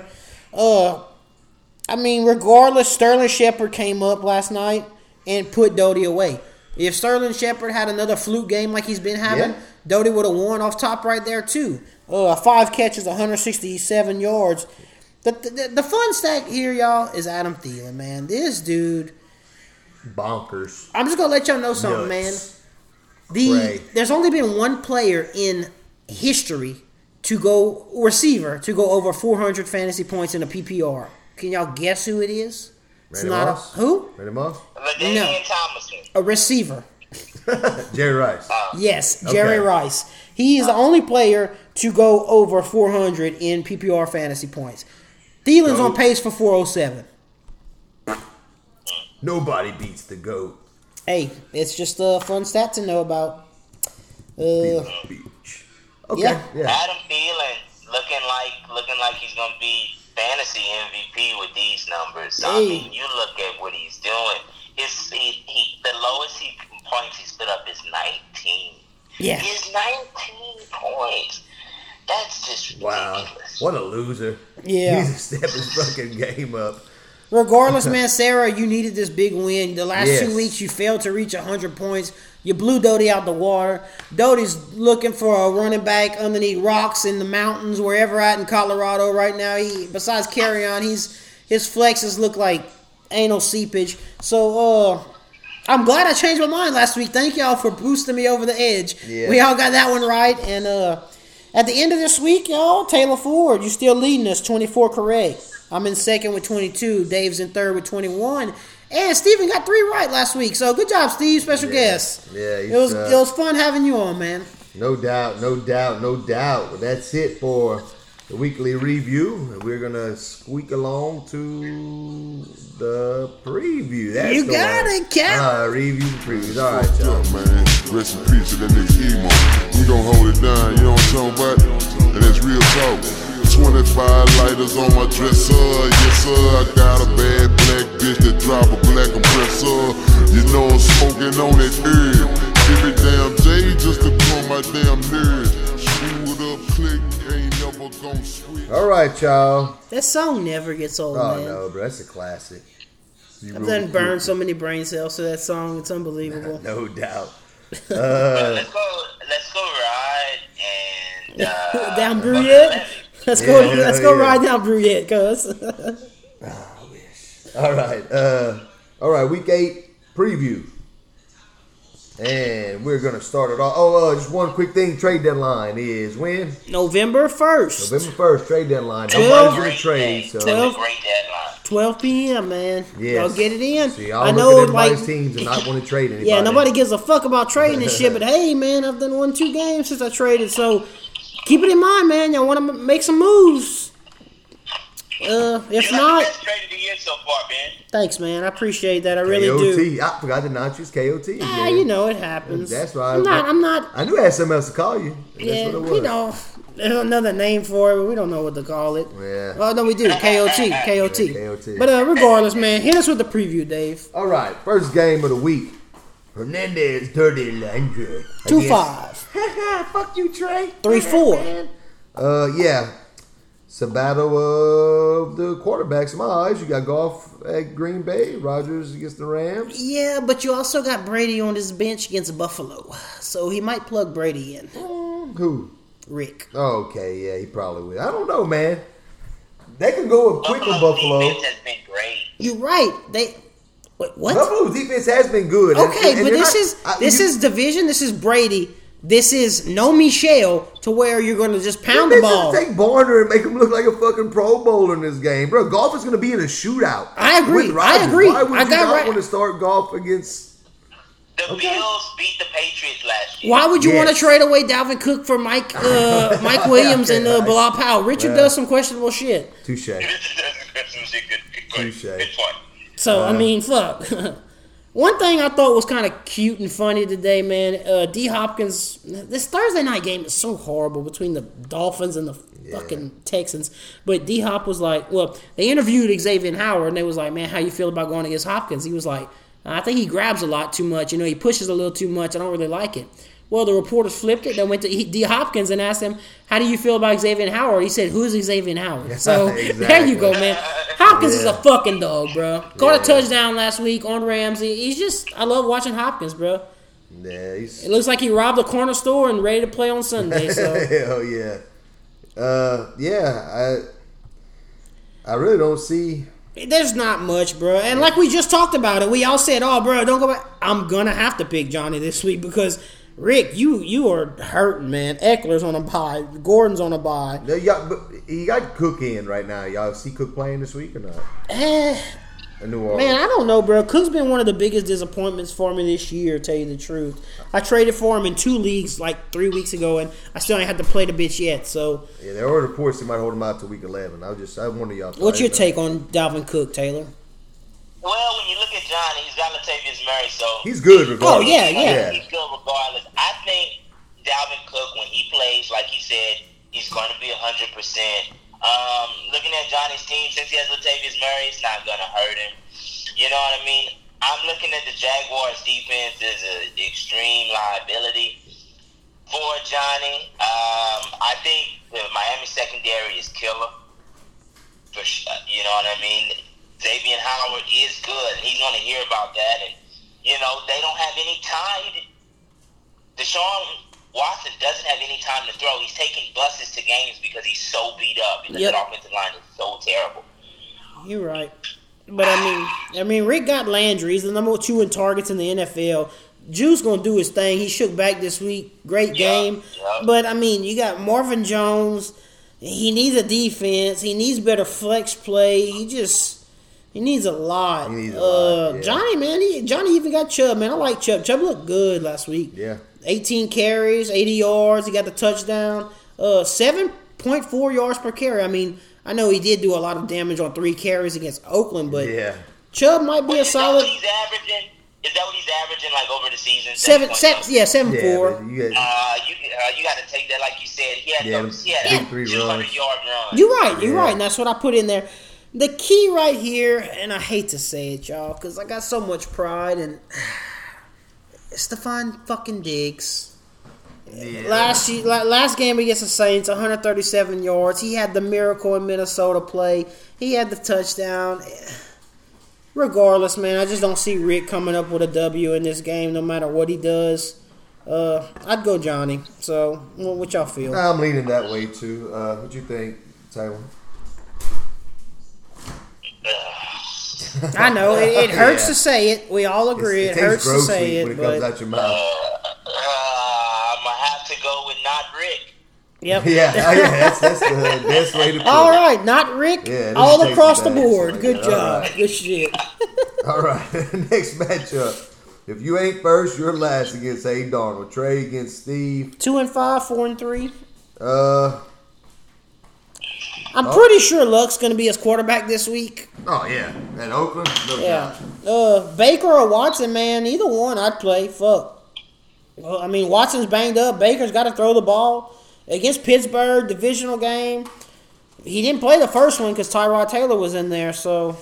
I mean, regardless, Sterling Shepard came up last night and put Doty away. If Sterling Shepard had another fluke game like he's been having, Yeah. Doty would have won off top right there too. 5 catches, 167 yards. The fun stat here, y'all, is Adam Thielen, man. This dude, Bonkers. I'm just gonna let y'all know something, man. Nuts. Pray. There's only been one player in history receiver to go over 400 fantasy points in a PPR. Can y'all guess who it is? It's Randy not Moss? who? Randy Moss? LaDainian No. Tomlinson. A receiver. Jerry Rice. Yes, Jerry Okay. Rice. He is the only player to go over 400 in PPR fantasy points. Thielen's on pace for 407. Nobody beats the GOAT. Hey, it's just a fun stat to know about. Beach. Okay. Yeah. Yeah. Adam Thielen looking like he's gonna be fantasy MVP with these numbers. I Hey. mean, you look at what he's doing. The lowest points he's put up is 19. Yeah. He's 19 points. That's just Wow. ridiculous. What a loser. Yeah. He's stepping his fucking game up. Regardless, man, Sarah, you needed this big win. The last Yes. 2 weeks, you failed to reach 100 points. You blew Doty out the water. Doty's looking for a running back underneath rocks in the mountains, wherever at in Colorado right now. Besides carry on, his flexes look like anal seepage. So, I'm glad I changed my mind last week. Thank y'all for boosting me over the edge. Yeah. We all got that one right. And at the end of this week, y'all, Taylor Ford, you still leading us, 24 correct. I'm in second with 22. Dave's in third with 21. And Steven got 3 right last week. So good job, Steve. Special guest. Yeah, It was fun having you on, man. No doubt. Well, that's it for the weekly review. And we're going to squeak along to the preview. That's You the got one. it, Cap. Review the previews. All right, y'all. Up, man. Rest in peace to that nigga Emo. We gon' hold it down, you know what I'm talking about? And that's real talk. 25 lighters on my dresser, yes sir. I got a bad black bitch that drop a black compressor. You know I'm smoking on that herb. Give it damn J just to pull my damn nerve. Screw it up, click, ain't never gon' switch. All right, y'all. That song never gets old, Oh, man. no, bro. That's a classic. I've done burned so many brain cells to that song. It's unbelievable. No doubt. Let's go ride and Down go to Bruyette. Atlantic. Let's go. Yeah, Let's go yeah. ride down Bruyette, cuz. All right. Week 8 preview. And we're going to start it off. Just one quick thing. Trade deadline is when? November 1st. November 1st, trade deadline. 12. Nobody's going to trade. So, That's 12. a great deadline. 12 p.m., man. yes. Y'all get it in. So y'all I look know, at everybody's like, teams and not want to trade anybody. yeah, nobody gives a fuck about trading and shit, but hey, man, I've done 1-2 games since I traded, so keep it in mind, man. Y'all want to make some moves. If You're not, the best trade of the year so far, man. thanks, man. I appreciate that. I really do. KOT. I forgot to not use KOT again. Ah, you know it happens. That's right. I'm not. I knew I had something else to call you. Yeah, That's what it was. you know, There's another name for it, but we don't know what to call it. Yeah. Oh, no, we do. KOT. KOT. Yeah, KOT. But regardless, man, hit us with the preview, Dave. All right, first game of the week. Hernandez, Dirty Landry. 2-5. Fuck you, Trey. 3-4. Yeah. It's a battle of the quarterbacks in my eyes. You got Goff at Green Bay, Rodgers against the Rams. Yeah, but you also got Brady on his bench against Buffalo. So he might plug Brady in. Who? Rick. Okay, yeah, he probably will. I don't know, man. They can go quick on Buffalo. Defense has been great. You're right. What? Buffalo's defense has been good. Okay, And but they're this is division. This is Brady. This is no Michelle to where you're going to just pound the They ball. just take Barner and make him look like a fucking Pro Bowler in this game, bro. Golf is going to be in a shootout. I agree. with Rodgers. I agree. Why would I you got not right. want to start Golf against? The Okay. Bills beat the Patriots last year. Why would you want to Yes. trade away Dalvin Cook for Mike Williams and Bilal Powell? Richard does some questionable shit. Touche. Good Touche. point. So I mean, fuck. One thing I thought was kind of cute and funny today, man. D. Hopkins. This Thursday night game is so horrible between the Dolphins and the fucking Texans. But D. Hop was like, well, they interviewed Xavier Howard and they was like, man, how you feel about going against Hopkins? He was like, I think he grabs a lot too much. You know, he pushes a little too much. I don't really like it. Well, the reporters flipped it. They went to D. Hopkins and asked him, how do you feel about Xavier Howard? He said, who's Xavier Howard? So there you go, man. Hopkins is a fucking dog, bro. Caught a touchdown last week on Ramsey. He's just, I love watching Hopkins, bro. Yeah, It looks like he robbed a corner store and ready to play on Sunday. So hell yeah. I really don't see. there's not much, bro. And like we just talked about it, we all said, oh, bro, don't go back. I'm going to have to pick Johnny this week because Rick, you are hurting, man. Eckler's on a bye. Gordon's on a bye. But he got Cook in right now. Y'all see Cook playing this week or not? In New Orleans. Man, I don't know, bro. Cook's been one of the biggest disappointments for me this year, to tell you the truth. I traded for him in 2 leagues like 3 weeks ago, and I still ain't had to play the bitch yet. So, Yeah, there are reports they might hold him out to week 11. I wonder y'all. what's your take on Dalvin Cook, Taylor? Well, when you look at Johnny, he's got Latavius Murray, so He's good regardless. Oh, yeah. he's good regardless. I think Dalvin Cook, when he plays, like he said, he's going to be 100%. Looking at Johnny's team, since he has Latavius Murray, it's not going to hurt him. You know what I mean? I'm looking at the Jaguars' defense as an extreme liability for Johnny. I think the Miami secondary is killer. For sure, you know what I mean? Xavier Howard is good, and he's going to hear about that. And, you know, they don't have any time. Deshaun Watson doesn't have any time to throw. He's taking buses to games because he's so beat up because Yep. that offensive line is so terrible. You're right. But I mean, Rick got Landry. He's the number 2 in targets in the NFL. Juice gonna do his thing. He shook back this week. Great game. Yeah. But I mean, you got Marvin Jones. He needs a defense. He needs better flex play. He needs a lot. He needs a lot, yeah. Johnny, man, Johnny even got Chubb, man. I like Chubb. Chubb looked good last week. Yeah. 18 carries, 80 yards. He got the touchdown. 7.4 yards per carry. I mean, I know he did do a lot of damage on 3 carries against Oakland, but Yeah. Chubb might be a Is that solid what he's averaging? Is that what he's averaging, like, over the season? 7.4. Yeah, 7.4. but you got, You got to take that, like you said. He had Yeah, those. He big had 3 200-yard runs. You're right, Yeah. and that's what I put in there. The key right here, and I hate to say it, y'all, because I got so much pride, and Stephon fucking Diggs. Yeah. Last game against the Saints, 137 yards. He had the miracle in Minnesota play. He had the touchdown. Regardless, man, I just don't see Rick coming up with a W in this game, no matter what he does. I'd go Johnny. So, what y'all feel? I'm leaning that way too. What you think, Taylor? I know it hurts Yeah. to say it. We all agree it tastes hurts to gross say when it, it comes but out your mouth. I'm going to have to go with not Rick. yep. Yeah, that's the best way to put All it. right, not Rick. Yeah, this all takes across the it back. board. Good All job. right. Good shit. All right, next matchup. If you ain't first, you're last against A. Darnold. Trey against Steve. 2-5, 4-3. I'm Oh. pretty sure Luck's going to be his quarterback this week. Oh yeah, and Oakland. No Yeah. doubt. Baker or Watson, man, either one I'd play. Fuck. Well, I mean, Watson's banged up. Baker's got to throw the ball. against Pittsburgh, divisional game. He didn't play the first one because Tyrod Taylor was in there. So,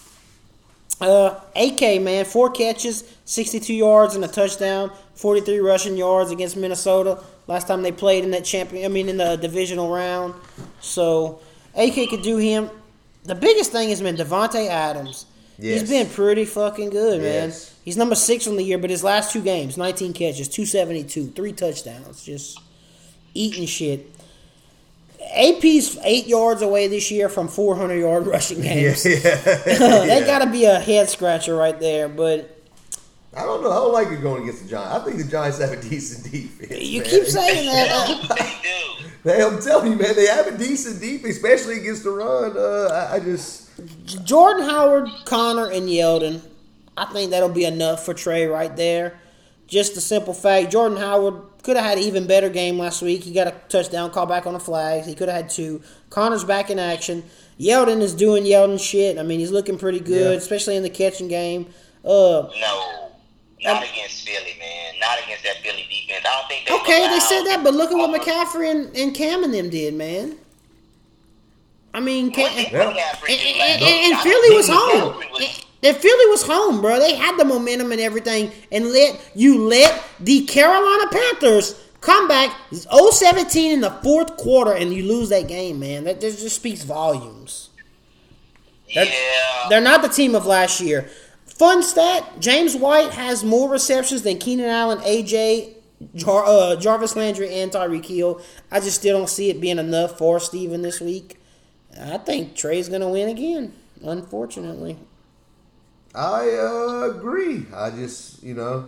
AK, man, 4 catches, 62 yards and a touchdown, 43 rushing yards against Minnesota. Last time they played in that in the divisional round. So, AK could do him. The biggest thing has been Devontae Adams. Yes. He's been pretty fucking good, man. Yes. He's number 6 on the year, but his last 2 games, 19 catches, 272, 3 touchdowns, just eating shit. AP's 8 yards away this year from 400-yard rushing games. That got to be a head scratcher right there, but I don't know. I don't like it going against the Giants. I think the Giants have a decent defense. you man. keep saying that. They do. Hey, I'm telling you, man, they have a decent defense, especially against the run. I just Jordan Howard, Connor, and Yeldon, I think that'll be enough for Trey right there. Just the simple fact, Jordan Howard could have had an even better game last week. He got a touchdown, call back on the flags. He could have had 2. Connor's back in action. Yeldon is doing Yeldon shit. I mean, he's looking pretty good, especially in the catching game. No, not against Philly, man. Not against that Philly defense. I don't think they Okay, they allowed- said that, but look at what McCaffrey and Cam and them did, man. I mean, What did McCaffrey do last week? and I Philly don't was think home. McCaffrey was- And Philly was home, bro. They had the momentum and everything, and let the Carolina Panthers come back 0-17 in the fourth quarter, and you lose that game, man. That just speaks volumes. Yeah. They're not the team of last year. Fun stat: James White has more receptions than Keenan Allen, AJ, Jarvis Landry, and Tyreek Hill. I just still don't see it being enough for Steven this week. I think Trey's going to win again, unfortunately. I agree. I just, to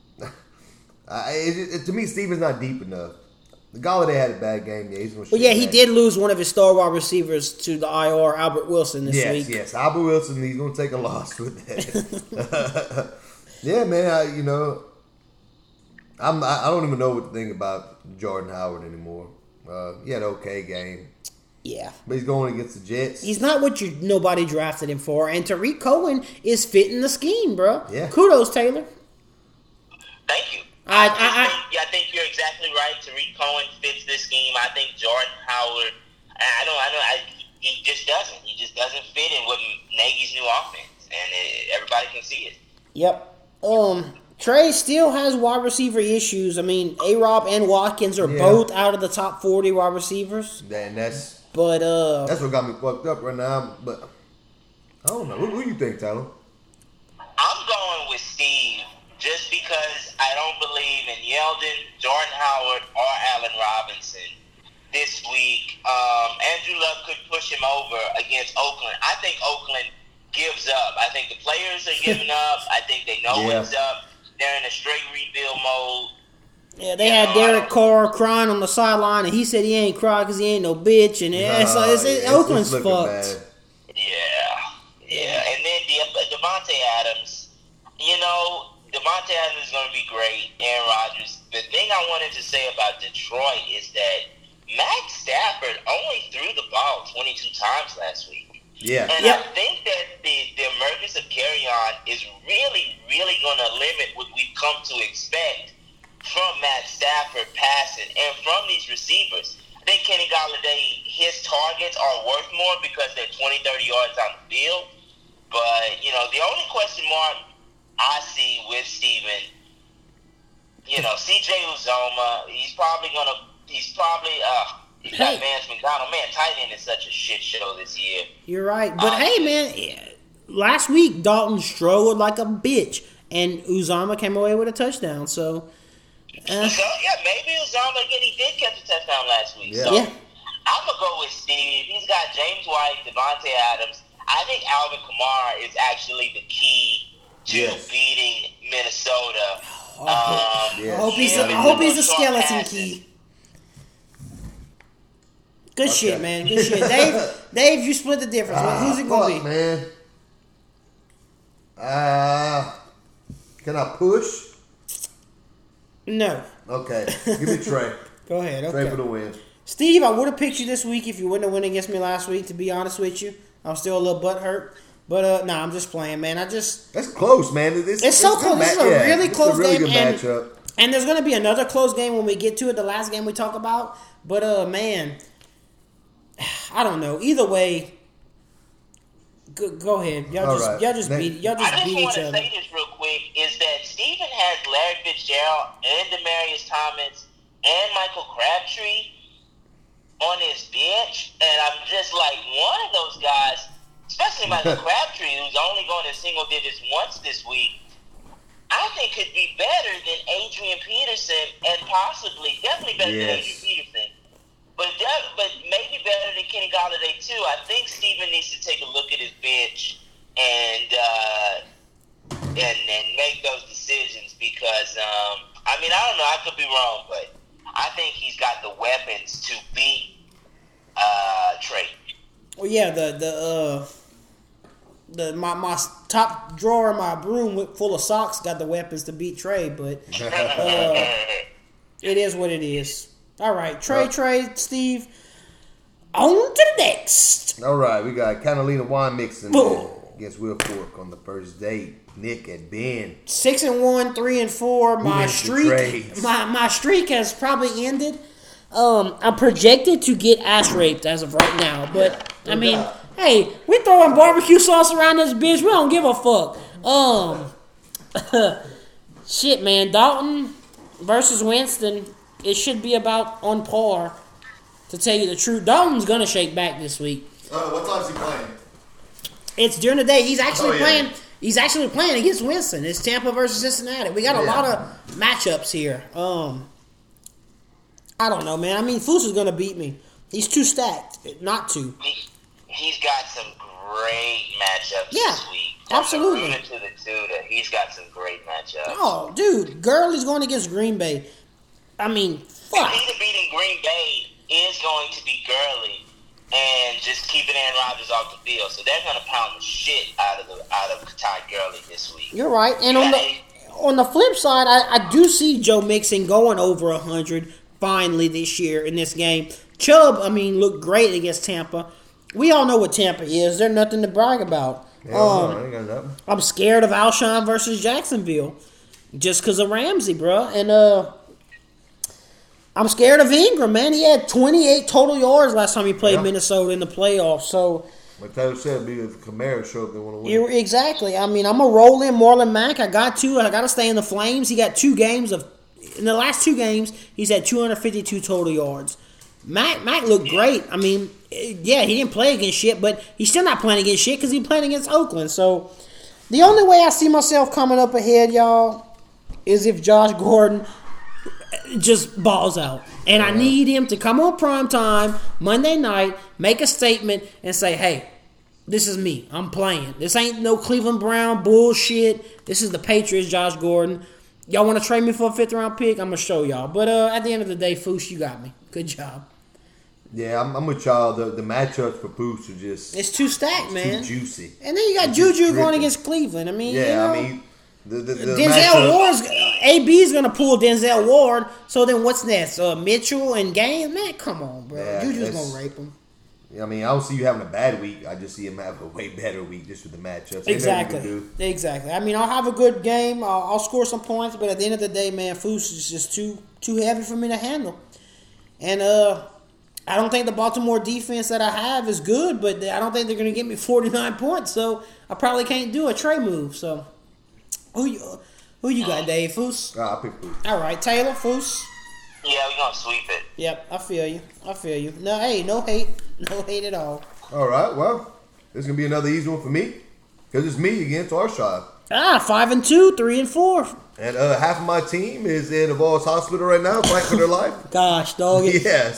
me, Steven's not deep enough. Galladay had a bad game. Yeah, he's going to. Well, yeah, he did lose one of his star wide receivers to the IR, Albert Wilson, this week. Yes, Albert Wilson. He's going to take a loss with that. Yeah, man. I don't even know what to think about Jordan Howard anymore. He had an okay game. Yeah. But he's going against the Jets. He's not what nobody drafted him for. And Tariq Cohen is fitting the scheme, bro. Yeah. Kudos, Taylor. Thank you. I think you're exactly right. Tariq Cohen fits this scheme. I think Jordan Howard. He just doesn't. He just doesn't fit in with Nagy's new offense, and everybody can see it. Yep. Trey still has wide receiver issues. I mean, A-Rob and Watkins are both out of the top 40 wide receivers. And that's what got me fucked up right now. But I don't know. Who do you think, Tyler? I'm going with Steve just because I don't believe in Yeldon, Jordan Howard, or Allen Robinson this week. Andrew Luck could push him over against Oakland. I think Oakland gives up. I think the players are giving up. I think they know what's up. They're in a straight rebuild mode. Yeah, they had Derek Carr crying on the sideline, and he said he ain't crying because he ain't no bitch. And Oakland's looking fucked. bad. Yeah. And then Devontae Adams. Devontae Adams is going to be great. Aaron Rodgers. The thing I wanted to say about Detroit is that Matt Stafford only threw the ball 22 times last week. Yeah. And I think that the emergence of Kerryon is really, really going to limit what we've come to expect from Matt Stafford passing and from these receivers. I think Kenny Golladay, his targets are worth more because they're 20, 30 yards on the field. But, the only question mark I see with Steven, CJ Uzoma, he's probably got Vance McDonald. Man, tight end is such a shit show this year. You're right. But, hey, man, last week Dalton struggled like a bitch, and Uzama came away with a touchdown. So, maybe Uzama, again, he did catch a touchdown last week. Yeah. So, I'm going to go with Steve. He's got James White, Devontae Adams. I think Alvin Kamara is actually the key to beating Minnesota. I hope he's a skeleton key. Good shit, man. Good shit. Dave, you split the difference. Who's it going to be? Man. Can I push? No. Okay. Give me Trey. Go ahead. Okay. Trey for the win. Steve, I would have picked you this week if you wouldn't have won against me last week, to be honest with you. I'm still a little butthurt. But, I'm just playing, man. That's close, man. It's so close. This is a really close game. Good matchup. And there's going to be another close game when we get to it, the last game we talk about. But man, I don't know. Either way, go ahead. Y'all just beat each I just other. want to say this real quick: is that Stephen has Larry Fitzgerald and Demaryius Thomas and Michael Crabtree on his bench, and I'm just like, one of those guys, especially Michael Crabtree, who's only going to single digits once this week, I think could be better than Adrian Peterson, and definitely better than Adrian Peterson, but maybe better than Kenny Golladay too. I think Steven needs to take a look at his bench and make those decisions because I don't know, I could be wrong, but I think he's got the weapons to beat Trey. Well, yeah, my top drawer in my broom full of socks got the weapons to beat Trey, but it is what it is. All right, Trey, Steve, on to the next. All right, we got Catalina Wine Mixing against Will Fork on the first date. Nick at Ben. 6-1, 3-4. My streak has probably ended. I'm projected to get ass raped as of right now, but I mean, hey, we throwing barbecue sauce around this bitch. We don't give a fuck. Shit, man. Dalton versus Winston. It should be about on par. To tell you the truth, Dalton's gonna shake back this week. What time's he playing? It's during the day. He's actually playing. He's actually playing against Winston. It's Tampa versus Cincinnati. We got a lot of matchups here. I don't know, man. I mean, Foose is going to beat me. He's too stacked not to. He's got some great matchups this week. Absolutely. From the to the Tuda, he's got some great matchups. Oh, dude. Gurley's going against Green Bay. I mean, fuck. The key to beating Green Bay is going to be Gurley and just keeping Aaron Rodgers off the field. So they're going to pound the shit out of Todd Gurley this week. You're right. And on the flip side, I do see Joe Mixon going over 100 finally this year in this game. Chubb, looked great against Tampa. We all know what Tampa is. They're nothing to brag about. I'm scared of Alshon versus Jacksonville just because of Ramsey, bro. And I'm scared of Ingram, man. He had 28 total yards last time he played Minnesota in the playoffs. So, like Taylor said, if Kamara show up, they want to win. Exactly. I'm going to roll in Marlon Mack. I got to stay in the Flames. He got 2 games of... In the last 2 games, he's had 252 total yards. Mac looked great. I mean, he didn't play against shit, but he's still not playing against shit because he's playing against Oakland. So, the only way I see myself coming up ahead, y'all, is if Josh Gordon just balls out. And I need him to come on primetime Monday night, make a statement, and say, hey, this is me. I'm playing. This ain't no Cleveland Brown bullshit. This is the Patriots, Josh Gordon. Y'all want to trade me for a 5th-round pick? I'm going to show y'all. But at the end of the day, Foose, you got me. Good job. Yeah, I'm with y'all. The matchups for Foose are just... It's too stacked, man. Too juicy. And then you got Juju going against Cleveland. I mean, the Denzel Ward's... AB's going to pull Denzel Ward. So then what's next? Mitchell and Gaines? Man, come on, bro. Yeah, Juju's going to rape him. I don't see you having a bad week. I just see him have a way better week just with the matchups. Exactly. I'll have a good game. I'll score some points, but at the end of the day, man, Foose is just too heavy for me to handle. And I don't think the Baltimore defense that I have is good, but I don't think they're going to get me 49 points, so I probably can't do a Trey move. So who you got, Dave? Foose? I'll pick Foose. All right, Taylor, Foose? Yeah, we're going to sweep it. Yep, I feel you. No, hey, no hate. No hate at all. All right, well, this is going to be another easy one for me because it's me against Arshad. 5-2, 3-4. And half of my team is in the Vols Hospital right now fighting for their life. Gosh, dog. Yeah,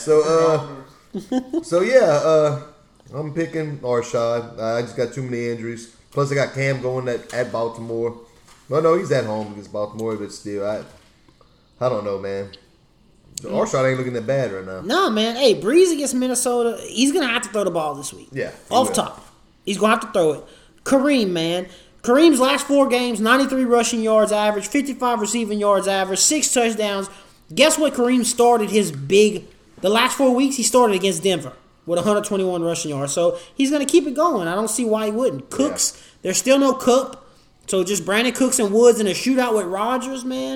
I'm picking Arshad. I just got too many injuries. Plus, I got Cam going at Baltimore. Well, no, he's at home against Baltimore, but still, I don't know, man. Arshad ain't looking that bad right now. No, man. Hey, Breeze against Minnesota, he's going to have to throw the ball this week. Yeah. Off top. He's going to have to throw it. Kareem, man. Kareem's last 4 games, 93 rushing yards average, 55 receiving yards average, 6 touchdowns. Guess what Kareem started the last 4 weeks he started against Denver with 121 rushing yards. So he's going to keep it going. I don't see why he wouldn't. Cooks, there's still no Cup. So just Brandon Cooks and Woods in a shootout with Rodgers, man.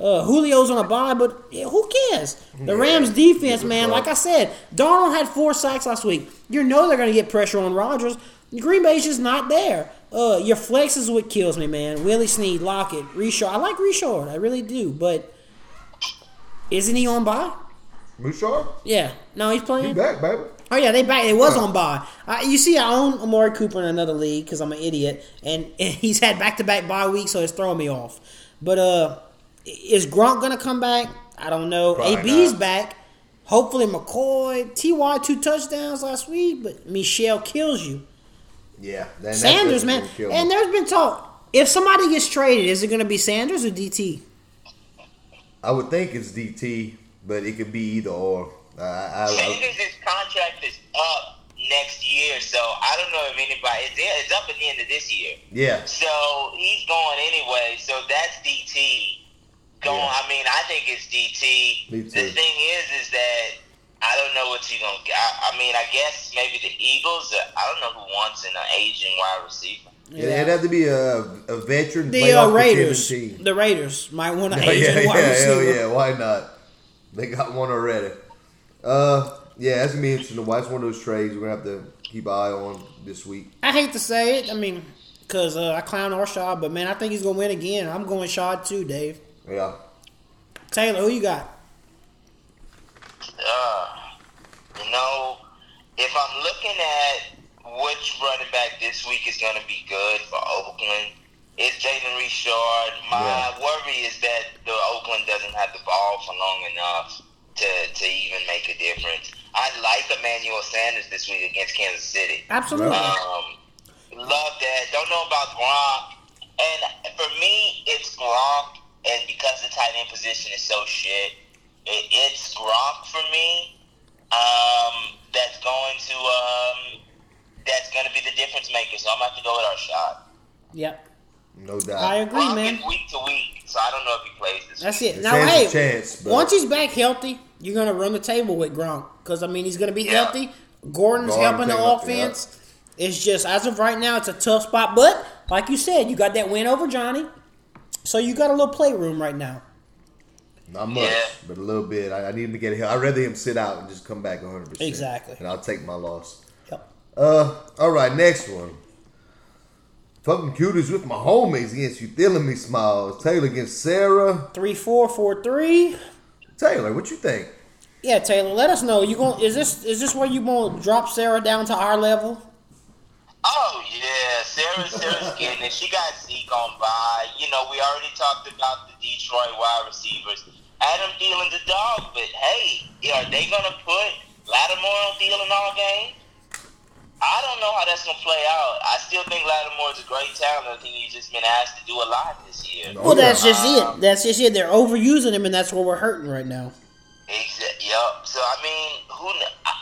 Julio's on a bye, but yeah, who cares? The Rams defense, man, like I said, Darnold had 4 sacks last week. You know they're going to get pressure on Rodgers. Green Bay's just not there. Your flex is what kills me, man. Willie Snead, Lockett, Richard. I like Richard, I really do, but isn't he on bye? Bouchard? Yeah. No, he's playing. He back, baby. Oh, yeah, they back. It was on bye. You see, I own Amari Cooper in another league because I'm an idiot, and he's had back-to-back bye weeks, so it's throwing me off. But is Gronk going to come back? I don't know. Probably AB's not. back. Hopefully McCoy. T.Y. 2 touchdowns last week, but Michelle kills you. Yeah. Sanders, man. And there's been talk. If somebody gets traded, is it going to be Sanders or DT? I would think it's DT, but it could be either or. Sanders' contract is up next year, so I don't know if anybody. It's up at the end of this year. Yeah. So he's going anyway. So that's DT going. Yeah. I mean, I think it's DT. Me too. The thing is that I don't know what he's going to get. I mean, I guess maybe the Eagles. I don't know who wants an aging wide receiver. Yeah. It'd have to be a veteran. The Raiders. Team. The Raiders might want to Yeah, age wide receiver. hell yeah. Why not? They got one already. Yeah, that's gonna be interesting to watch. One of those trades we're gonna have to keep an eye on this week. I hate to say it. I mean, because I clown Rashad, but man, I think he's gonna win again. I'm going Shad too, Dave. Yeah. Taylor, who you got? You know, if I'm looking at which running back this week is going to be good for Oakland, it's Jalen Richard. My worry is that the Oakland doesn't have the ball for long enough to even make a difference. I like Emmanuel Sanders this week against Kansas City. Absolutely. Love that. Don't know about Gronk. And for me, it's Gronk. And because the tight end position is so shit, it's Gronk for me. That's going to be the difference maker. So I'm going to have to go with our shot. Yep. No doubt. I agree, Gronk man. is week to week, so I don't know if he plays this That's week. it. It Now, stands hey, a chance, but- once he's back healthy, you're going to run the table with Gronk. Because, I mean, he's going to be Yeah. healthy. Gordon's Gordon helping the came up, offense. It's just, as of right now, it's a tough spot. But, like you said, you got that win over Johnny. So you got a little playroom right now. Not much, but a little bit. I need him to get help. I'd rather him sit out and just come back 100%. Exactly. And I'll take my loss. Yep. All right, next one. Fucking cuties with my homies against you, Thilling Me Smiles. Taylor against Sarah. 3-4-4-3. Taylor, what you think? Yeah, Taylor, let us know. You going? Is this where you gonna drop Sarah down to our level? Oh, yeah. Sarah's getting it. She got Zeke on by. You know, we already talked about the Detroit wide receivers. Adam Thielen's a dog, but hey, are they going to put Lattimore on Thielen all game? I don't know how that's going to play out. I still think Lattimore is a great talent. I think he's just been asked to do a lot this year. Well, that's just it. That's just it. They're overusing him, and that's where we're hurting right now. Yup. So, I mean,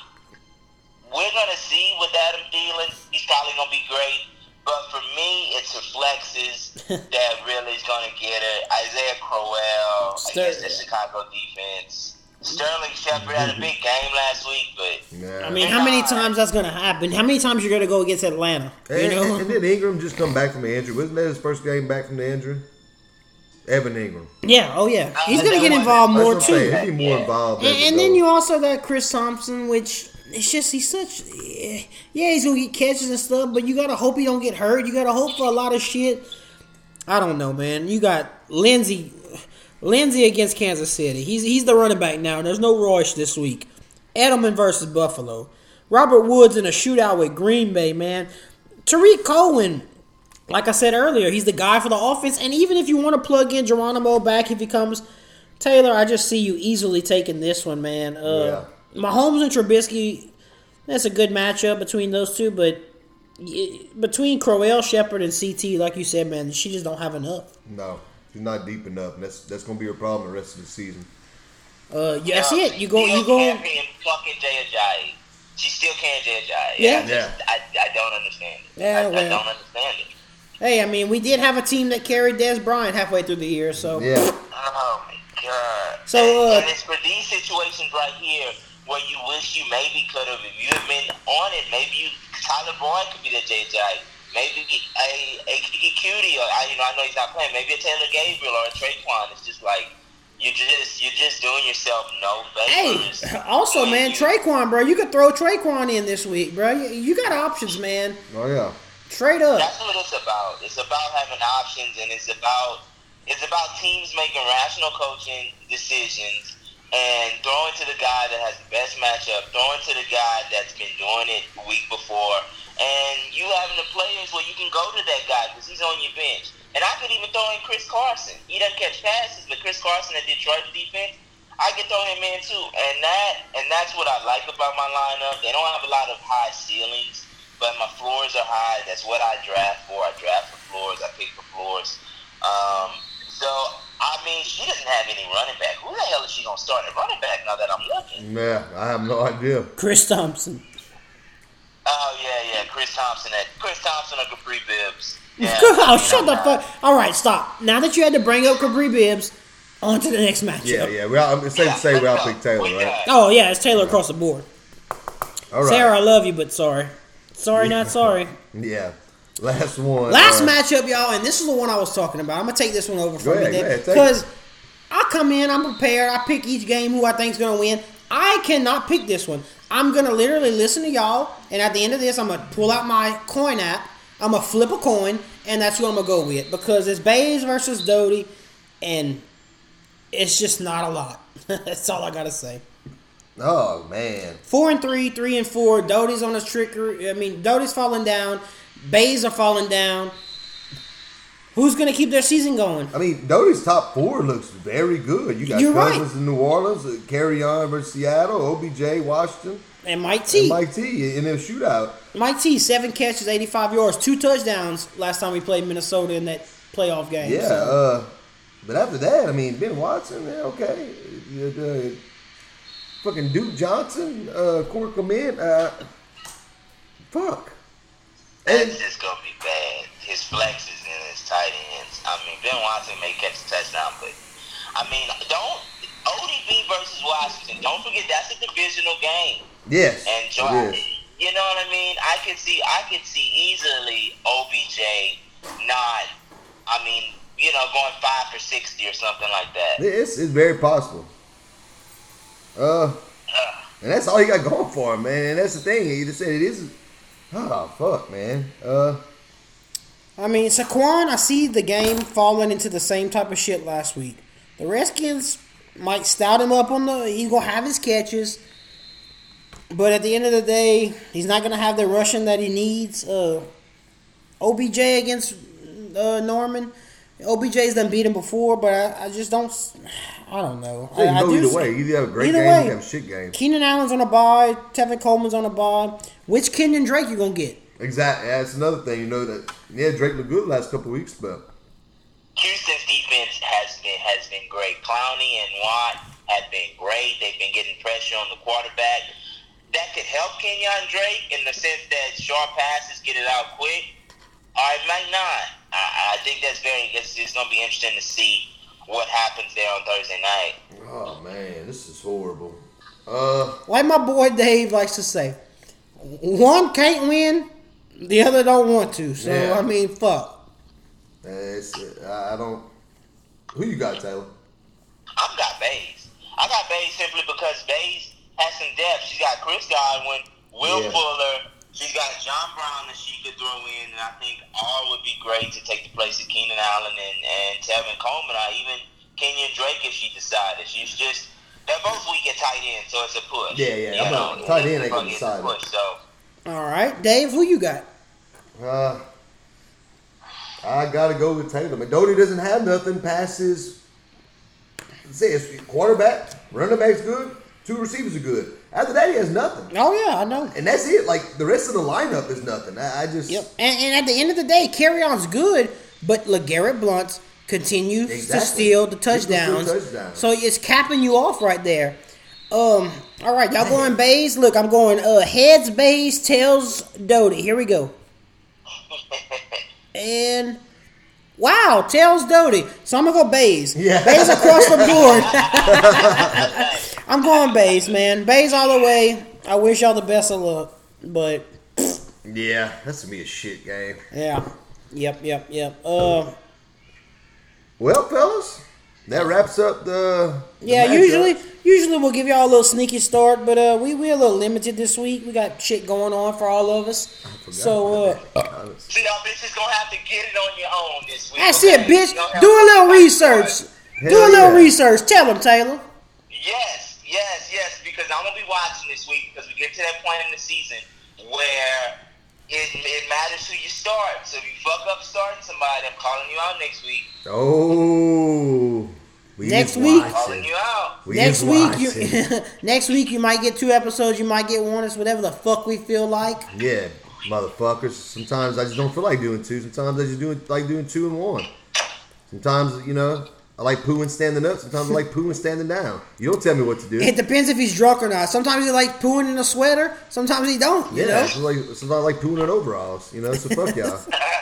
we're going to see with Adam Thielen. He's probably going to be great. But for me, it's her flexes that really is going to get it. Isaiah Crowell against the Chicago defense. Sterling Shepard had a big game last week, but... Yeah. I mean, how many times that's going to happen? How many times you're going to go against Atlanta? You know? And then Ingram just come back from the injury. Wasn't that his first game back from the injury? Evan Ingram. Yeah, oh yeah. He's going to get involved more, That's what I'm too. saying. He'd be more involved. And then you also got Chris Thompson, which... It's just, he's such... Yeah, he's going to get catches and stuff, but you got to hope he don't get hurt. You got to hope for a lot of shit. I don't know, man. You got Lindsey against Kansas City. He's the running back now. There's no Royce this week. Edelman versus Buffalo. Robert Woods in a shootout with Green Bay, man. Tariq Cohen, like I said earlier, he's the guy for the offense. And even if you want to plug in Geronimo back if he comes... Taylor, I just see you easily taking this one, man. Mahomes and Trubisky, that's a good matchup between those two, but between Crowell, Shepard, and CT, like you said, man, she just don't have enough. No, she's not deep enough, and that's going to be her problem the rest of the season. That's it. You go. Can't be fucking Jay Ajayi. She still can't Jay Ajayi. Yeah. I don't understand it. Yeah, I don't understand it. Hey, I mean, we did have a team that carried Des Bryant halfway through the year, so. Yeah. Oh, my God. So, and it's for these situations right here where you wish you maybe could have, if you had been on it, maybe Tyler Boyd could be the JJ. Maybe a Kiki Cutie, or I know he's not playing. Maybe a Taylor Gabriel or a Traquan. It's just like you're just doing yourself no Hey, favors. also, when man, you- Traquan, bro, you could throw Traquan in this week, bro. You got options, man. Oh yeah. Straight up. That's what it's about. It's about having options, and it's about teams making rational coaching decisions and throwing to the guy that has the best matchup, throwing to the guy that's been doing it the week before, and you having the players where you can go to that guy because he's on your bench. And I could even throw in Chris Carson. He doesn't catch passes, but Chris Carson at Detroit defense, I could throw him in too. And that's what I like about my lineup. They don't have a lot of high ceilings, but my floors are high. That's what I draft for. I draft for floors. I pick for floors. So, I mean, she doesn't have any running back. Who the hell is she going to start at running back now that I'm looking? Yeah, I have no idea. Chris Thompson. Oh, yeah. Chris Thompson or Capri Bibbs. Yeah, Oh, shut the fuck. All right, stop. Now that you had to bring up Capri Bibbs, on to the next matchup. Yeah. It's safe to say we all pick Taylor, right? Oh, yeah, it's Taylor across the board. All right. Sarah, I love you, but sorry. Sorry, not sorry. Yeah. Last one. Last matchup, y'all, and this is the one I was talking about. I'm going to take this one over from you, ahead, Dave. go ahead, take Because I come in, I'm prepared. I pick each game who I think is going to win. I cannot pick this one. I'm going to literally listen to y'all, and at the end of this, I'm going to pull out my coin app. I'm going to flip a coin, and that's who I'm going to go with. Because it's Bays versus Doty, and it's just not a lot. That's all I got to say. Oh, man. 4-3, 3-4. Doty's on his trickery. I mean, Doty's falling down. Bays are falling down. Who's going to keep their season going? I mean, Doty's top four looks very good. You got You're Cousins right. in New Orleans, Carry On versus Seattle, OBJ, Washington, And Mike T. and Mike T in their shootout. Mike T, 7 catches, 85 yards, 2 touchdowns last time we played Minnesota in that playoff game. Yeah, So, but after that, I mean, Ben Watson, yeah, okay. Fucking Duke Johnson, Corey Clement, fuck. That's just going to be bad. His flexes and his tight ends. I mean, Ben Watson may catch a touchdown, but, I mean, ODB versus Washington, don't forget that's a divisional game. Yes, And it is. you know what I mean? I could see easily OBJ not, I mean, going 5 for 60 or something like that. It's very possible. And that's all he got going for him, man. And that's the thing. He just said it is. Oh, fuck, man. I mean, Saquon, I see the game falling into the same type of shit last week. The Redskins might stout him up he's going to have his catches. But at the end of the day, he's not going to have the rushing that he needs. OBJ against Norman. OBJ's done beat him before, but I just don't. I don't know. So you I can go do either way. You have a great either game, way. you have a shit game. Keenan Allen's on a bye. Tevin Coleman's on a bye. Which Kenyon Drake you going to get? Exactly. That's another thing. You know that. Yeah, Drake looked good the last couple of weeks, but Houston's defense has been great. Clowney and Watt have been great. They've been getting pressure on the quarterback. That could help Kenyon Drake in the sense that short passes get it out quick. Or it might not. I think it's going to be interesting to see what happens there on Thursday night. oh man, this is horrible. Like my boy Dave likes to say, one can't win, the other don't want to. So, Yeah. I mean, fuck. I don't. Who you got, Taylor? I've got Bays. I got Bays simply because Bays has some depth. She's got Chris Godwin, Will Yeah. Fuller. She's got John Brown that she could throw in, and I think all would be great to take the place of Keenan Allen and Tevin Coleman, or even Kenyon Drake if she decided. She's just, they're both weak at tight end, so it's a push. Yeah, I'm not- tight end ain't gonna It's decide a push, so. All right, Dave, who you got? I gotta go with Taylor. Doty doesn't have nothing past his. Say it's quarterback, running back's good, 2 receivers are good. After that, he has nothing, Oh, yeah, I know. and that's it. Like the rest of the lineup is nothing. I just. Yep. And at the end of the day, Carry On's good, but LeGarrette Blount continues Exactly. to steal the He can steal touchdowns. touchdowns. So it's capping you off right there. All right, y'all going Bays? Look, I'm going heads Bays, tails Doty. Here we go. And wow, tails Doty. So I'm gonna go Bays. Yeah. Bays across the board. I'm going Bays, man. Bays all the way. I wish y'all the best of luck, but Yeah, that's gonna be a shit game. yeah, yep. Well, fellas, that wraps up the Yeah, matchups. usually we'll give y'all a little sneaky start, but we're a little limited this week. We got shit going on for all of us. So See, y'all bitches gonna have to get it on your own this week. that's okay? it, bitch. You don't have Do a to little fight research. for it. Do a Hell little yeah. research. Tell them, Taylor. Yes, because I'm gonna be watching this week because we get to that point in the season where it matters who you start. So if you fuck up starting somebody, I'm calling you out next week. Oh, we Next is week. watching. Calling you out. We Next is week, watching. next week you might get 2 episodes. You might get 1. It's whatever the fuck we feel like. Yeah, motherfuckers. Sometimes I just don't feel like doing 2. Sometimes I just like doing 2 and 1. Sometimes, you know, I like pooing standing up. Sometimes I like pooing standing down. You don't tell me what to do. It depends if he's drunk or not. Sometimes he like pooing in a sweater. Sometimes he don't. You know. Sometimes I like pooing in overalls. You know, so fuck y'all.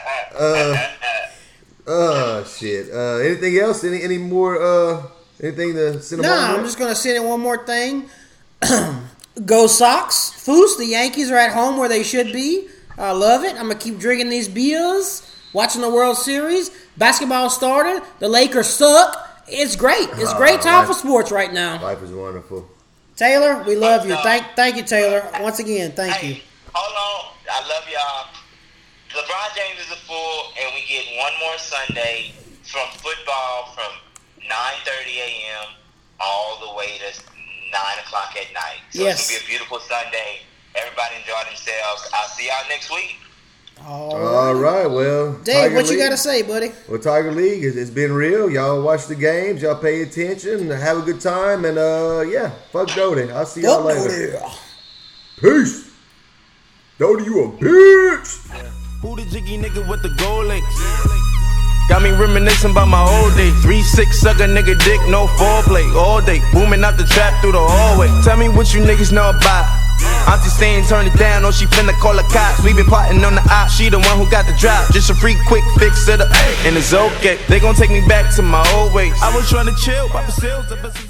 Shit. Anything else? Any more? Anything to send them No, on I'm with? just gonna send in one more thing. Go Sox, Foos. The Yankees are at home where they should be. I love it. I'm gonna keep drinking these beers, watching the World Series. Basketball started. The Lakers suck. It's great. It's great time for sports right now. Life is wonderful. Taylor, we love you. Thank you, Taylor. Once again, thank you. Hey, hold on. I love y'all. LeBron James is a fool, and we get one more Sunday from football from 9:30 a.m. all the way to 9 o'clock at night. So Yes. it's going to be a beautiful Sunday. Everybody enjoy themselves. I'll see y'all next week. All right. Well, Dave, Tiger what you League. got to say, buddy? Well, Tiger League, it's been real. Y'all watch the games. Y'all pay attention. Have a good time. And, yeah, fuck Doty. I'll see y'all later. Peace. Doty, you a bitch. Who the jiggy nigga with the gold links? Got me reminiscing about my old days. 3-6 suck a nigga dick, no foreplay. All day, booming out the trap through the hallway. Tell me what you niggas know about. Auntie saying turn it down, or she finna call the cops. We been plotting on the op, she the one who got the drop. Just a free quick fix it up, and it's okay. They gon' take me back to my old ways. I was trying to chill, Papa Sales,